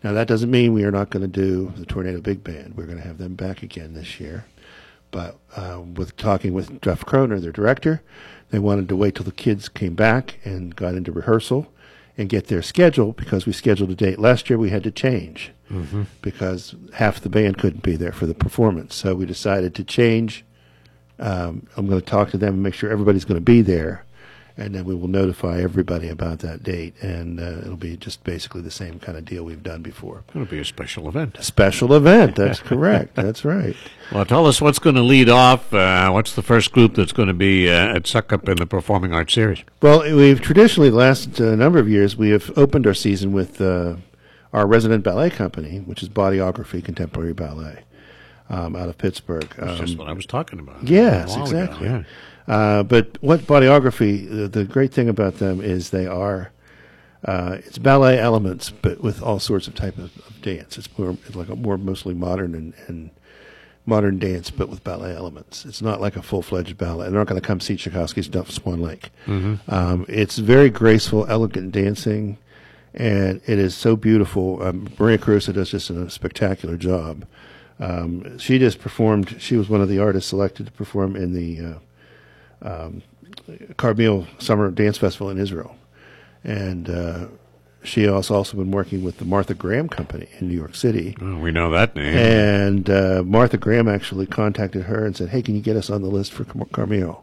Now, that doesn't mean we are not going to do the Tornado Big Band. We're going to have them back again this year. But uh, with talking with Jeff Kroner, their director, they wanted to wait till the kids came back and got into rehearsal and get their schedule, because we scheduled a date last year we had to change mm-hmm. because half the band couldn't be there for the performance. So we decided to change. Um, I'm going to talk to them and make sure everybody's going to be there. And then we will notify everybody about that date, and uh, it'll be just basically the same kind of deal we've done before. It'll be a special event. A special event, that's correct. That's right. Well, tell us what's going to lead off. Uh, what's the first group that's going to be uh, at Suck Up in the Performing Arts Series? Well, we've traditionally, the last uh, number of years, we have opened our season with uh, our resident ballet company, which is Bodyography Contemporary Ballet, um, out of Pittsburgh. That's um, just what I was talking about. Yes, a while exactly. ago, yeah. Uh, but what Bodyography, the, the great thing about them is they are, uh, it's ballet elements, but with all sorts of type of, of dance. It's more it's like a more mostly modern and, and modern dance, but with ballet elements. It's not like a full-fledged ballet. They're not going to come see Tchaikovsky's Duff Swan Lake. Mm-hmm. Um, it's very graceful, elegant dancing, and it is so beautiful. Um, Maria Caruso does just a spectacular job. Um, she just performed, she was one of the artists selected to perform in the uh, Um, Carmel Summer Dance Festival in Israel, and uh, she has also been working with the Martha Graham Company in New York City. Oh, we know that name. And uh, Martha Graham actually contacted her and said, "Hey, can you get us on the list for Carmel?"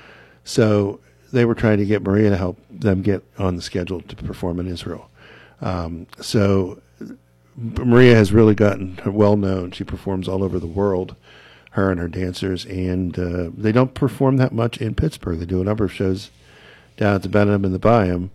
So they were trying to get Maria to help them get on the schedule to perform in Israel. Um, so Maria has really gotten well known. She performs all over the world, her and her dancers, and uh, they don't perform that much in Pittsburgh. They do a number of shows down at the Benham and the Byam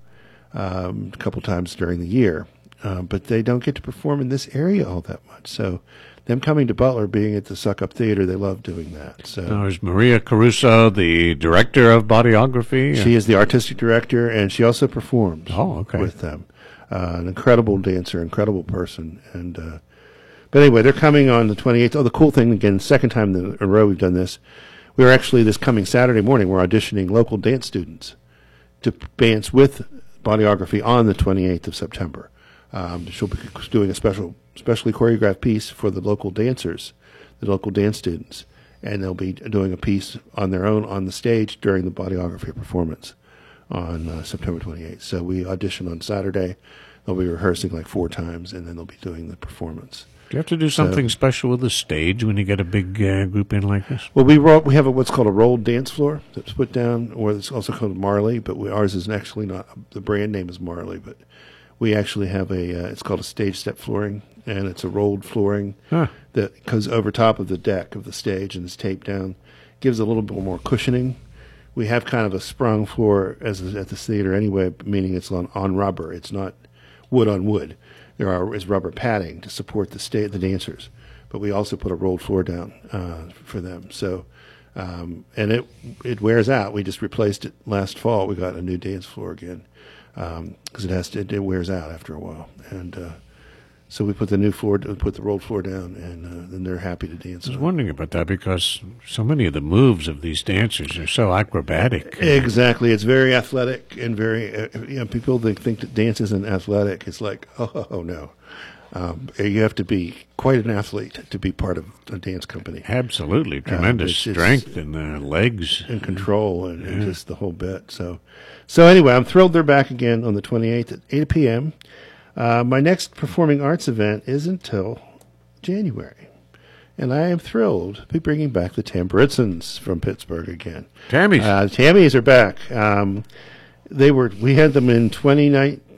um, a couple times during the year, uh, but they don't get to perform in this area all that much. So them coming to Butler, being at the Suck Up Theater, they love doing that. So now, is Maria Caruso the director of Bodyography? She is the artistic director, and she also performs oh, okay. with them. Uh, an incredible dancer, incredible person, and uh, But anyway, they're coming on the twenty-eighth. Oh, the cool thing, again, second time in a row we've done this, we're actually, this coming Saturday morning, we're auditioning local dance students to dance with Bodyography on the twenty-eighth of September. Um, she'll be doing a special, specially choreographed piece for the local dancers, the local dance students, and they'll be doing a piece on their own on the stage during the Bodyography performance on uh, September twenty-eighth. So we audition on Saturday. They'll be rehearsing like four times, and then they'll be doing the performance. Do you have to do something So, special with the stage when you get a big uh, group in like this? Well, we wrote, we have a, what's called a rolled dance floor that's put down, or it's also called Marley, but we, ours is actually not, the brand name is Marley, but we actually have a, uh, it's called a stage step flooring, and it's a rolled flooring Huh. that goes over top of the deck of the stage and is taped down. Gives a little bit more cushioning. We have kind of a sprung floor as at the theater anyway, meaning it's on, on rubber. It's not wood on wood. There are, is rubber padding to support the sta- the dancers, but we also put a rolled floor down uh, for them. So, um, and it it wears out. We just replaced it last fall. We got a new dance floor again because um, it has to, it, it wears out after a while. And uh, so we put the new floor, put the rolled floor down, and uh, then they're happy to dance. I was wondering about that because so many of the moves of these dancers are so acrobatic. Exactly, it's very athletic and very. Uh, you know, people that think that dance isn't athletic. It's like, oh, oh no, um, you have to be quite an athlete to be part of a dance company. Absolutely, tremendous Uh, it's- strength in the legs And control and, and just the whole bit. So, so anyway, I'm thrilled they're back again on the twenty-eighth at eight p.m. Uh, my next performing arts event is until January, and I am thrilled to be bringing back the Tamburitzins from Pittsburgh again. Tammys. Uh, Tammys are back. Um, they were we had them in twenty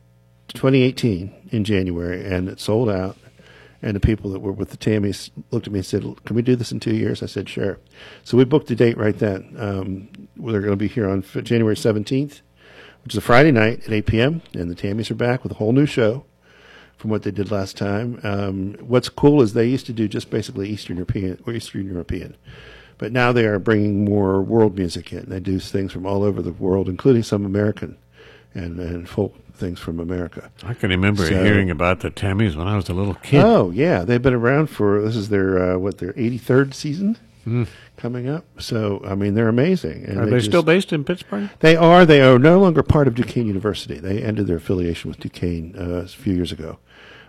eighteen in January, and it sold out. And the people that were with the Tammys looked at me and said, "Can we do this in two years?" I said, "Sure." So we booked a date right then. Um, they're going to be here on f- January seventeenth, which is a Friday night at eight p.m., and the Tammys are back with a whole new show from what they did last time. Um, what's cool is they used to do just basically Eastern European, or Eastern European, but now they are bringing more world music in. They do things from all over the world, including some American and, and folk things from America. I can remember So- hearing about the Tammys when I was a little kid. Oh, yeah. They've been around for, this is their, uh, what, their eighty-third season Hmm. coming up. So, I mean, they're amazing. And Are they just- still based in Pittsburgh? They are. They are no longer part of Duquesne University. They ended their affiliation with Duquesne uh, a few years ago.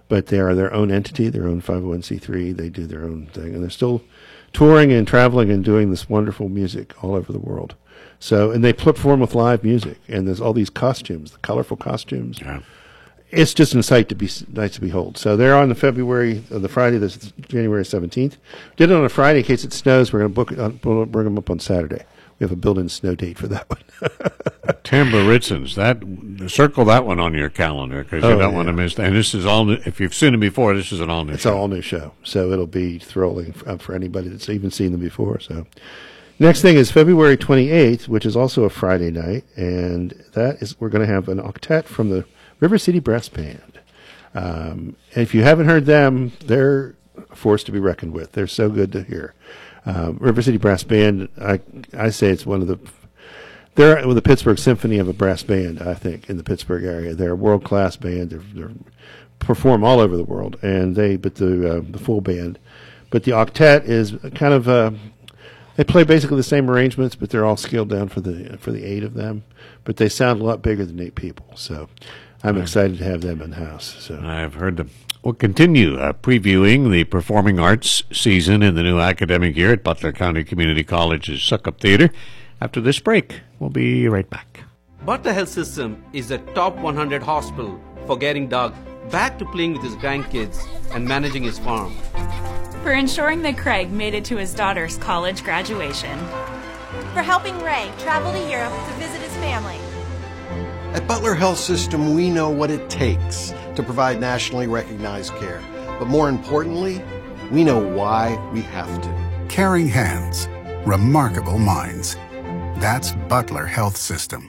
but they are their own entity, their own five oh one c three. They do their own thing, and they're still touring and traveling and doing this wonderful music all over the world. So, and they perform with live music, and there's all these costumes, the colorful costumes. Yeah. It's just a sight to be nice to behold. So they're on the February, uh, the Friday, this January seventeenth. Did it on a Friday in case it snows. We're going to book it on, we'll bring them up on Saturday. We have a built-in snow date for that one. Tamburitzans, that circle that one on your calendar because you Oh, don't yeah. want to miss that. And this is all new. If you've seen them before, this is an all new. It's show. an all-new show, so it'll be thrilling for, for anybody that's even seen them before. So, next thing is February twenty-eighth, which is also a Friday night, and that is we're going to have an octet from the River City Brass Band. Um, and if you haven't heard them, they're a force to be reckoned with. They're so good to hear. Uh, River City Brass Band, I I say it's one of the they're with the Pittsburgh Symphony of a brass band. I think in the Pittsburgh area, they're a world class band. They're, they're perform all over the world, and they but the uh, the full band, but the octet is kind of uh, they play basically the same arrangements, but they're all scaled down for the for the eight of them. But they sound a lot bigger than eight people, so I'm excited to have them in house. So I've heard them. We'll continue uh, previewing the performing arts season in the new academic year at Butler County Community College's Suckup Theater. After this break, we'll be right back. Butler Health System is a top one hundred hospital for getting Doug back to playing with his grandkids and managing his farm. For ensuring that Craig made it to his daughter's college graduation. For helping Ray travel to Europe to visit his family. At Butler Health System, we know what it takes to provide nationally recognized care. But more importantly, we know why we have to. Caring hands, remarkable minds. That's Butler Health System.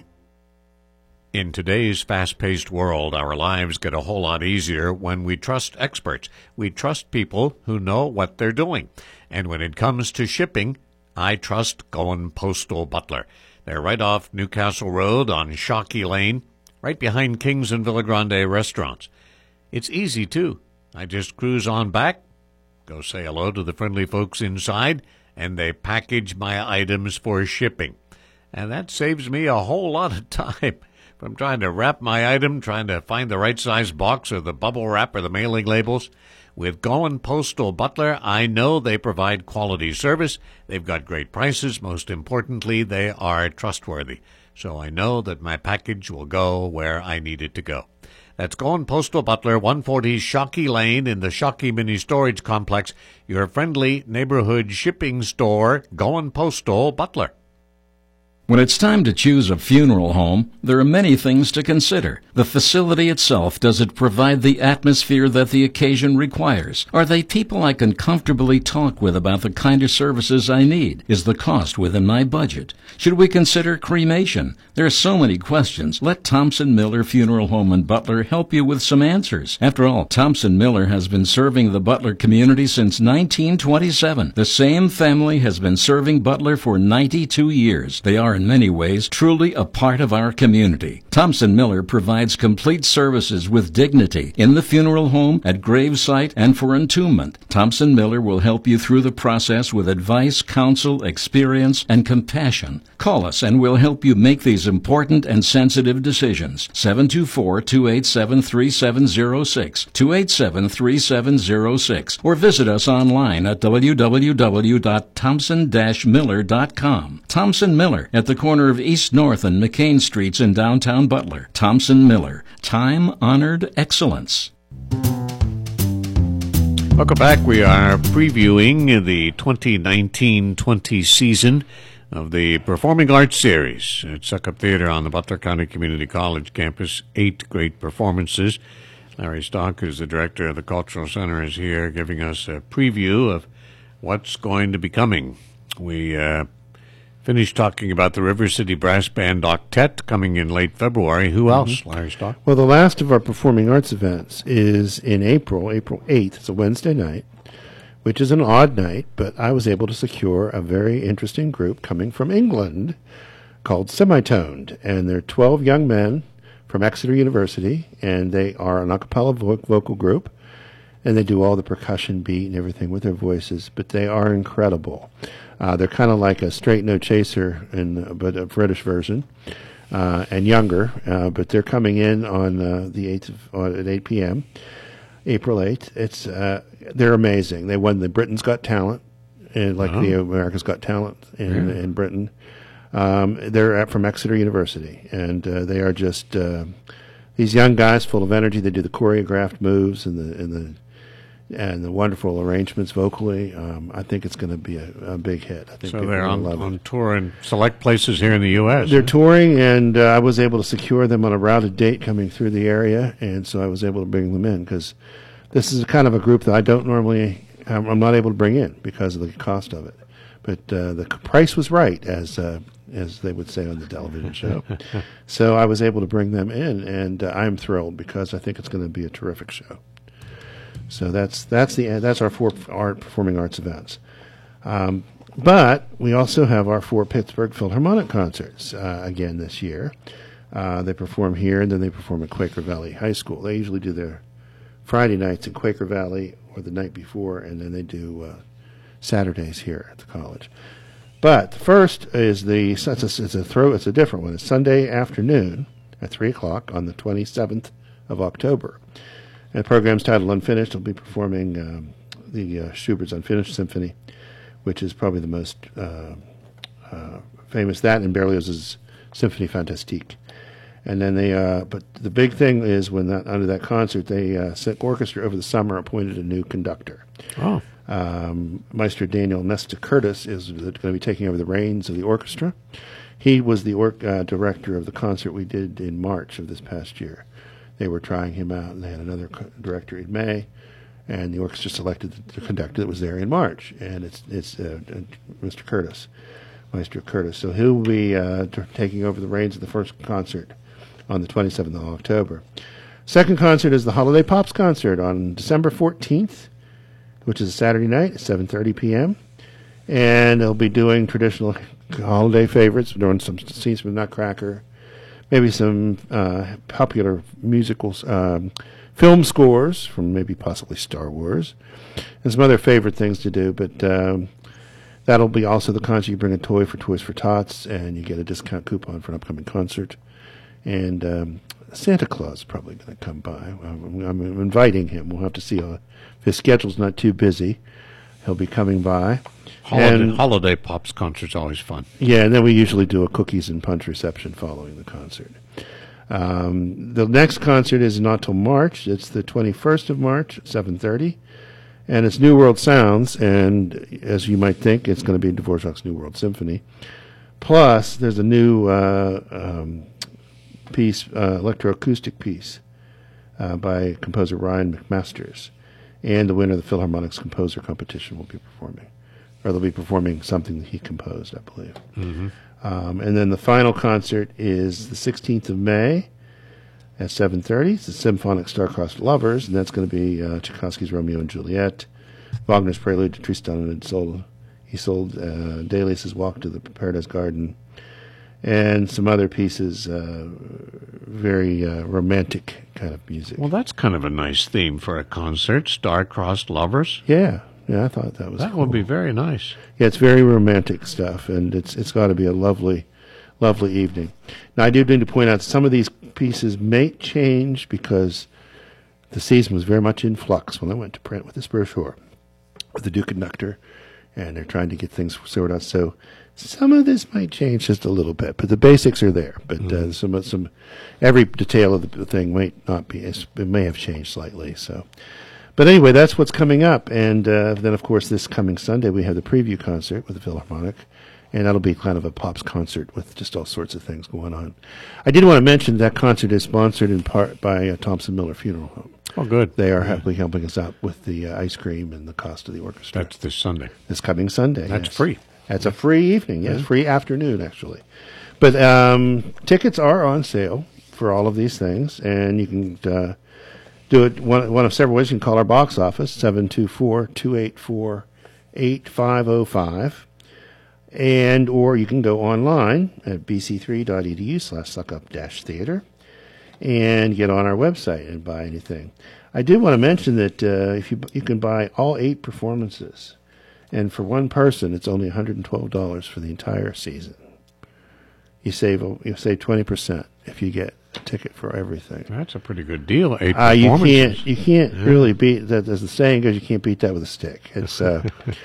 In today's fast-paced world, our lives get a whole lot easier when we trust experts. We trust people who know what they're doing. And when it comes to shipping, I trust Goen Postal Butler. They're right off Newcastle Road on Shockey Lane, right behind Kings and Villa Grande restaurants. It's easy, too. I just cruise on back, go say hello to the friendly folks inside, and they package my items for shipping. And that saves me a whole lot of time from trying to wrap my item, trying to find the right size box or the bubble wrap or the mailing labels. With Goen Postal Butler, I know they provide quality service. They've got great prices. Most importantly, they are trustworthy. So I know that my package will go where I need it to go. That's Goen Postal Butler, one forty Shockey Lane in the Shockey Mini Storage Complex, your friendly neighborhood shipping store, Goen Postal Butler. When it's time to choose a funeral home, there are many things to consider. The facility itself, does it provide the atmosphere that the occasion requires? Are they people I can comfortably talk with about the kind of services I need? Is the cost within my budget? Should we consider cremation? There are so many questions. Let Thompson Miller Funeral Home in Butler help you with some answers. After all, Thompson Miller has been serving the Butler community since nineteen twenty-seven. The same family has been serving Butler for ninety-two years. They are in many ways truly a part of our community. Thompson Miller provides complete services with dignity in the funeral home, at gravesite, and for entombment. Thompson Miller will help you through the process with advice, counsel, experience, and compassion. Call us and we'll help you make these important and sensitive decisions. seven two four, two eight seven, three seven zero six, two eight seven, three seven zero six, or visit us online at w w w dot thompson dash miller dot com. Thompson Miller at the corner of East North and McCain Streets in downtown Butler. Thompson Miller, time-honored excellence. Welcome back. We are previewing the twenty nineteen twenty season of the Performing Arts Series at Suckup Theater on the Butler County Community College campus. Eight great performances. Larry Stock, who's the director of the Cultural Center, is here giving us a preview of what's going to be coming. We uh, finished talking about the River City Brass Band Octet coming in late February. Who else, mm-hmm. Larry Stock? Well, the last of our performing arts events is in April, April eighth. It's a Wednesday night, which is an odd night, but I was able to secure a very interesting group coming from England called Semitoned, and they're twelve young men from Exeter University, and they are an a cappella vo- vocal group, and they do all the percussion beat and everything with their voices, but they are incredible. Uh, they're kind of like a Straight No Chaser, in, but a British version, uh, and younger, uh, but they're coming in on uh, the eighth of, uh, at eight p.m., April eighth. It's uh, they're amazing. They won the Britain's Got Talent, and like Oh. the America's Got Talent in, Yeah. in Britain. Um, they're at, from Exeter University, and uh, they are just uh, these young guys full of energy. They do the choreographed moves and the and the and the wonderful arrangements vocally. Um, I think it's going to be a, a big hit. I think So people they're will on, love it. on tour in select places here in the U S They're touring, and uh, I was able to secure them on a routed date coming through the area, and so I was able to bring them in because this is kind of a group that I don't normally, I'm, I'm not able to bring in because of the cost of it. But uh, the c- price was right, as uh, as they would say on the television show. So I was able to bring them in, and uh, I'm thrilled because I think it's going to be a terrific show. So that's that's the that's our four art performing arts events. Um, but we also have our four Pittsburgh Philharmonic concerts uh, again this year. Uh, they perform here, and then they perform at Quaker Valley High School. They usually do their Friday nights at Quaker Valley or the night before, and then they do uh, Saturdays here at the college. But the first is the it's a, it's a throw it's a different one. It's Sunday afternoon at three o'clock on the twenty seventh of October. And the program's titled Unfinished. They'll be performing um, the uh, Schubert's Unfinished Symphony, which is probably the most uh, uh, famous. That and Berlioz's Symphonie Fantastique. And then they, uh, but the big thing is when that, under that concert, they uh, sent orchestra over the summer appointed a new conductor. Oh. Um, Maestro Daniel Nesta Curtis is going to be taking over the reins of the orchestra. He was the or- uh, director of the concert we did in March of this past year. They were trying him out, and they had another co- director in May, and the orchestra selected the, the conductor that was there in March, and it's it's uh, uh, Mister Curtis, Maestro Curtis. So he'll be uh, t- taking over the reins of the first concert on the twenty-seventh of October. Second concert is the Holiday Pops concert on December fourteenth, which is a Saturday night at seven thirty p.m., and they'll be doing traditional holiday favorites, doing some scenes from Nutcracker, maybe some uh, popular musicals, um, film scores from maybe possibly Star Wars, and some other favorite things to do. But um, that'll be also the concert. You bring a toy for Toys for Tots, and you get a discount coupon for an upcoming concert. And um, Santa Claus is probably going to come by. I'm, I'm inviting him. We'll have to see how, if his schedule's not too busy. He'll be coming by. Holiday, And- holiday Pops concert's always fun. Yeah, and then we usually do a cookies and punch reception following the concert. Um, the next concert is not till March. It's the twenty-first of March at seven thirty, and it's New World Sounds, and as you might think, it's going to be Dvorak's New World Symphony. Plus, there's a new uh, um, piece, uh, electroacoustic piece uh, by composer Ryan McMasters, and the winner of the Philharmonic's Composer Competition will be performing. Or they'll be performing something that he composed, I believe. Mm-hmm. Um, and then the final concert is the sixteenth of May at seven thirty. It's the Symphonic Star-Crossed Lovers, and that's going to be uh, Tchaikovsky's Romeo and Juliet, Wagner's Prelude to Tristan and Isolde, Isolde uh, Delius' Walk to the Paradise Garden, and some other pieces, uh, very uh, romantic kind of music. Well, that's kind of a nice theme for a concert, Star-Crossed Lovers. Yeah. Yeah, I thought that was That cool. would be very nice. Yeah, it's very romantic stuff, and it's it's got to be a lovely, lovely evening. Now, I do need to point out some of these pieces may change because the season was very much in flux when I went to print with this brochure with the new conductor, and they're trying to get things sorted out. So some of this might change just a little bit, but the basics are there. But uh, some some every detail of the thing might not be. It may have changed slightly. So. But anyway, that's what's coming up. And uh, then, of course, this coming Sunday, we have the preview concert with the Philharmonic. And that'll be kind of a Pops concert with just all sorts of things going on. I did want to mention that concert is sponsored in part by uh, Thompson Miller Funeral Home. Oh, good. They are Yeah. happily helping us out with the uh, ice cream and the cost of the orchestra. That's this Sunday. This coming Sunday. That's yes. free. That's a free evening, yes. Yeah. Free afternoon, actually. But um, tickets are on sale for all of these things. And you can... Uh, Do it one, one of several ways. You can call our box office, seven two four, two eight four, eight five zero five. And, or you can go online at b c three dot e d u slash suckup dash theater and get on our website and buy anything. I did want to mention that uh, if you you can buy all eight performances, and for one person, it's only one hundred twelve dollars for the entire season. You save you save twenty percent if you get ticket for everything. That's a pretty good deal. Eight uh, you performances. can't you can't Yeah. really beat that. As the saying goes, you can't beat that with a stick. It's uh,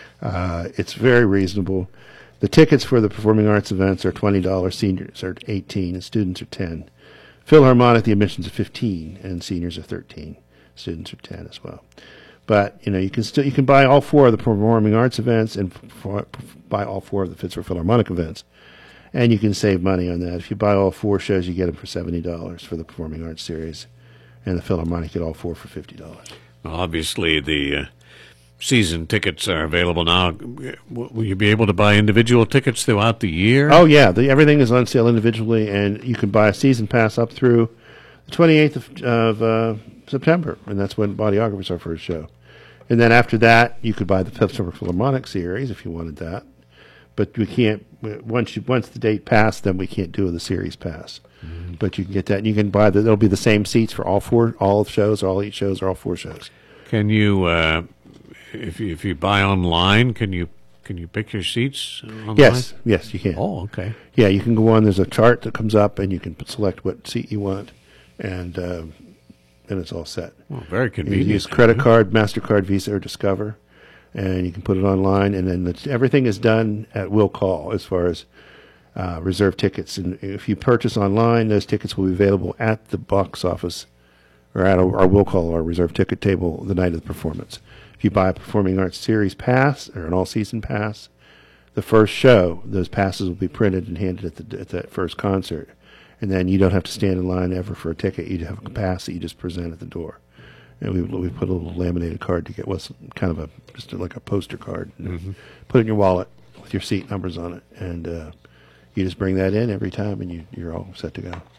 uh, it's very reasonable. The tickets for the performing arts events are twenty dollars. Seniors are eighteen, and students are ten. Philharmonic, the admissions are fifteen, and seniors are thirteen. Students are ten as well. But you know, you can still you can buy all four of the performing arts events and f- f- buy all four of the Pittsburgh Philharmonic events, and you can save money on that. If you buy all four shows, you get them for seventy dollars for the performing arts series, and the Philharmonic get all four for fifty dollars. Obviously, the uh, season tickets are available now. W- Will you be able to buy individual tickets throughout the year? Oh yeah, the, everything is on sale individually, and you can buy a season pass up through the twenty-eighth of, of uh, September, and that's when Bodyography is our first show. And then after that, you could buy the Pittsburgh Philharmonic series if you wanted that. But we can't once you once the date passed, then we can't do the series pass. Mm-hmm. But you can get that, and you can buy the. There'll be the same seats for all four, all shows, all eight shows, or all four shows. Can you, uh, if you if you buy online, can you can you pick your seats online? Yes, yes, you can. Oh, okay. Yeah, you can go on. There's a chart that comes up, and you can select what seat you want, and uh, and it's all set. Well, very convenient. You use credit card, MasterCard, Visa, or Discover, and you can put it online, and then it's, everything is done at will call as far as uh, reserve tickets. And if you purchase online, those tickets will be available at the box office or at our, our will call, our reserve ticket table the night of the performance. If you buy a Performing Arts Series pass or an all-season pass, the first show, those passes will be printed and handed at, the, at that first concert. And then you don't have to stand in line ever for a ticket. You have a pass that you just present at the door. And we we put a little laminated card to get what's kind of a just like a poster card. Mm-hmm. Put it in your wallet with your seat numbers on it, and uh, you just bring that in every time, and you you're all set to go.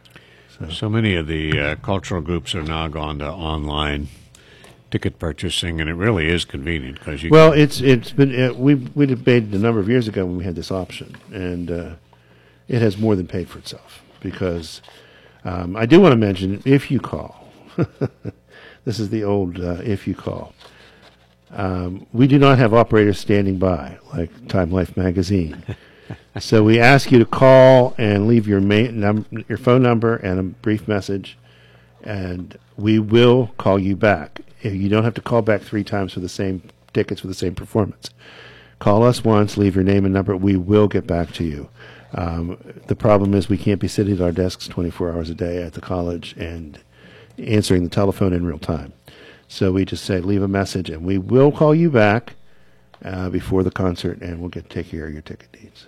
So, so many of the uh, cultural groups are now gone to online ticket purchasing, and it really is convenient because you. Well, can it's it's been it, we we debated a number of years ago when we had this option, and uh, it has more than paid for itself because um, I do want to mention if you call. This is the old uh, if you call. Um, we do not have operators standing by like Time Life magazine. So we ask you to call and leave your ma- num- your phone number and a brief message, and we will call you back. You don't have to call back three times for the same tickets for the same performance. Call us once, leave your name and number. We will get back to you. Um, the problem is we can't be sitting at our desks twenty-four hours a day at the college and answering the telephone in real time. So we just say leave a message, and we will call you back uh, before the concert, and we'll get take care of your ticket needs.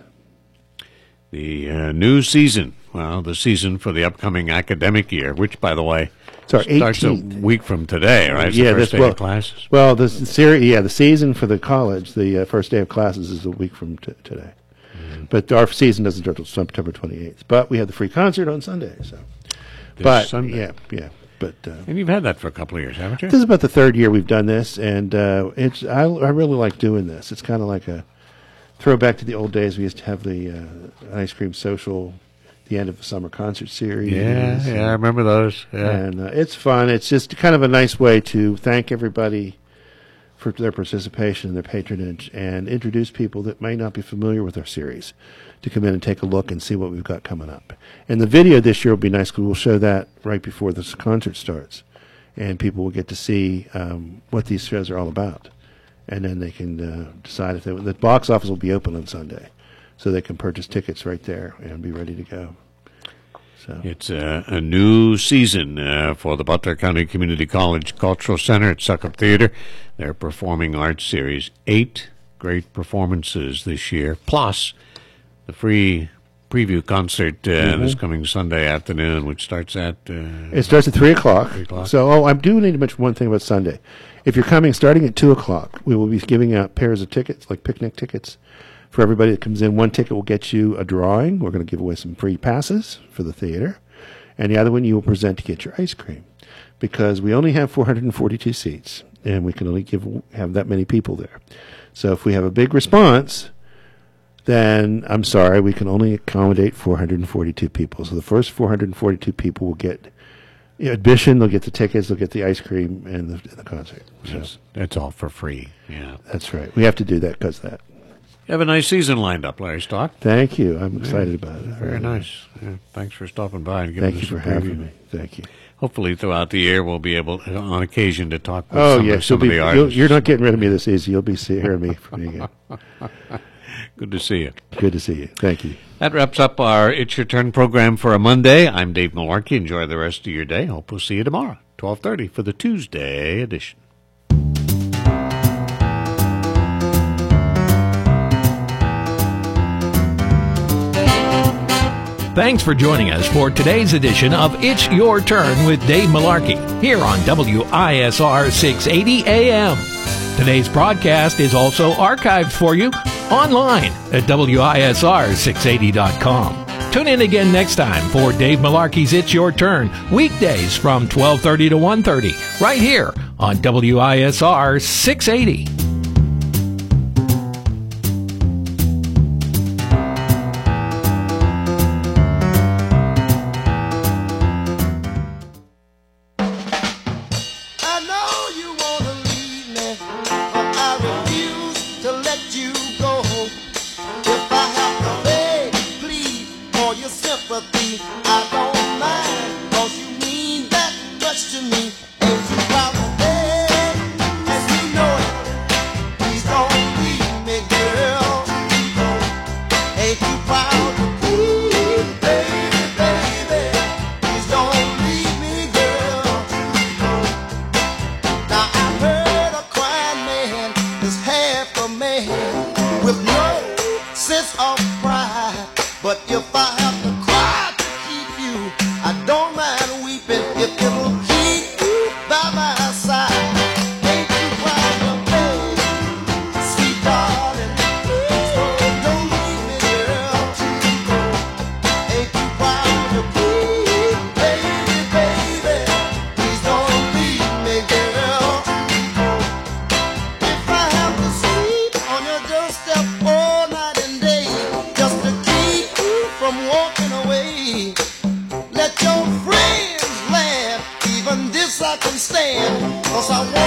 The uh, new season, well, the season for the upcoming academic year, which, by the way, It's our starts eighteenth. a week from today, right? It's yeah, the first that's day well. of classes. Well, the series, yeah, the season for the college, the uh, first day of classes is a week from t- today. Mm-hmm. But our season doesn't start until September twenty-eighth. But we have the free concert on Sunday, so. This but Sunday. yeah, yeah, but. Uh, And you've had that for a couple of years, haven't you? This is about the third year we've done this, and uh, it's I, I really like doing this. It's kind of like a throwback to the old days. We used to have the uh, ice cream social, the end of the summer concert series. Yeah, yeah, I remember those. Yeah. And uh, it's fun. It's just kind of a nice way to thank everybody for their participation and their patronage, and introduce people that may not be familiar with our series to come in and take a look and see what we've got coming up. And the video this year will be nice because we'll show that right before this concert starts, and people will get to see um, what these shows are all about, and then they can uh, decide if they, the box office will be open on Sunday, so they can purchase tickets right there and be ready to go. So It's a, a new season uh, for the Butler County Community College Cultural Center at Succop Theater. Their Performing Arts Series. Eight great performances this year, plus the free preview concert uh, Mm-hmm. this coming Sunday afternoon, which starts at... Uh, It starts at three o'clock. three o'clock. So, oh, I do need to mention one thing about Sunday. If you're coming starting at two o'clock, we will be giving out pairs of tickets, like picnic tickets, for everybody that comes in. One ticket will get you a drawing. We're going to give away some free passes for the theater. And the other one you will present to get your ice cream. Because we only have four hundred forty-two seats, and we can only give have that many people there. So if we have a big response, then I'm sorry, we can only accommodate four hundred forty-two people. So the first four hundred forty-two people will get admission, they'll get the tickets, they'll get the ice cream, and the, and the concert. So yes, that's all for free. Yeah, that's right. We have to do that because of that. You have a nice season lined up, Larry Stock. Thank you. I'm excited yeah, about it. Very really nice. Yeah, thanks for stopping by and giving Thank us you a for preview. having me. Thank you. Hopefully throughout the year we'll be able, on occasion, to talk with oh, some, yes, some be, of the artists. You're not getting rid of me this easy. You'll be see, hearing me from me again. Good to see you. Good to see you. Thank you. That wraps up our It's Your Turn program for a Monday. I'm Dave Malarkey. Enjoy the rest of your day. Hope we'll see you tomorrow, twelve thirty, for the Tuesday edition. Thanks for joining us for today's edition of It's Your Turn with Dave Malarkey here on W I S R six eighty A M. Today's broadcast is also archived for you online at W I S R six eighty dot com. Tune in again next time for Dave Malarkey's It's Your Turn, weekdays from twelve thirty to one thirty, right here on W I S R six eighty. Let your friends laugh, even this I can stand, 'cause I want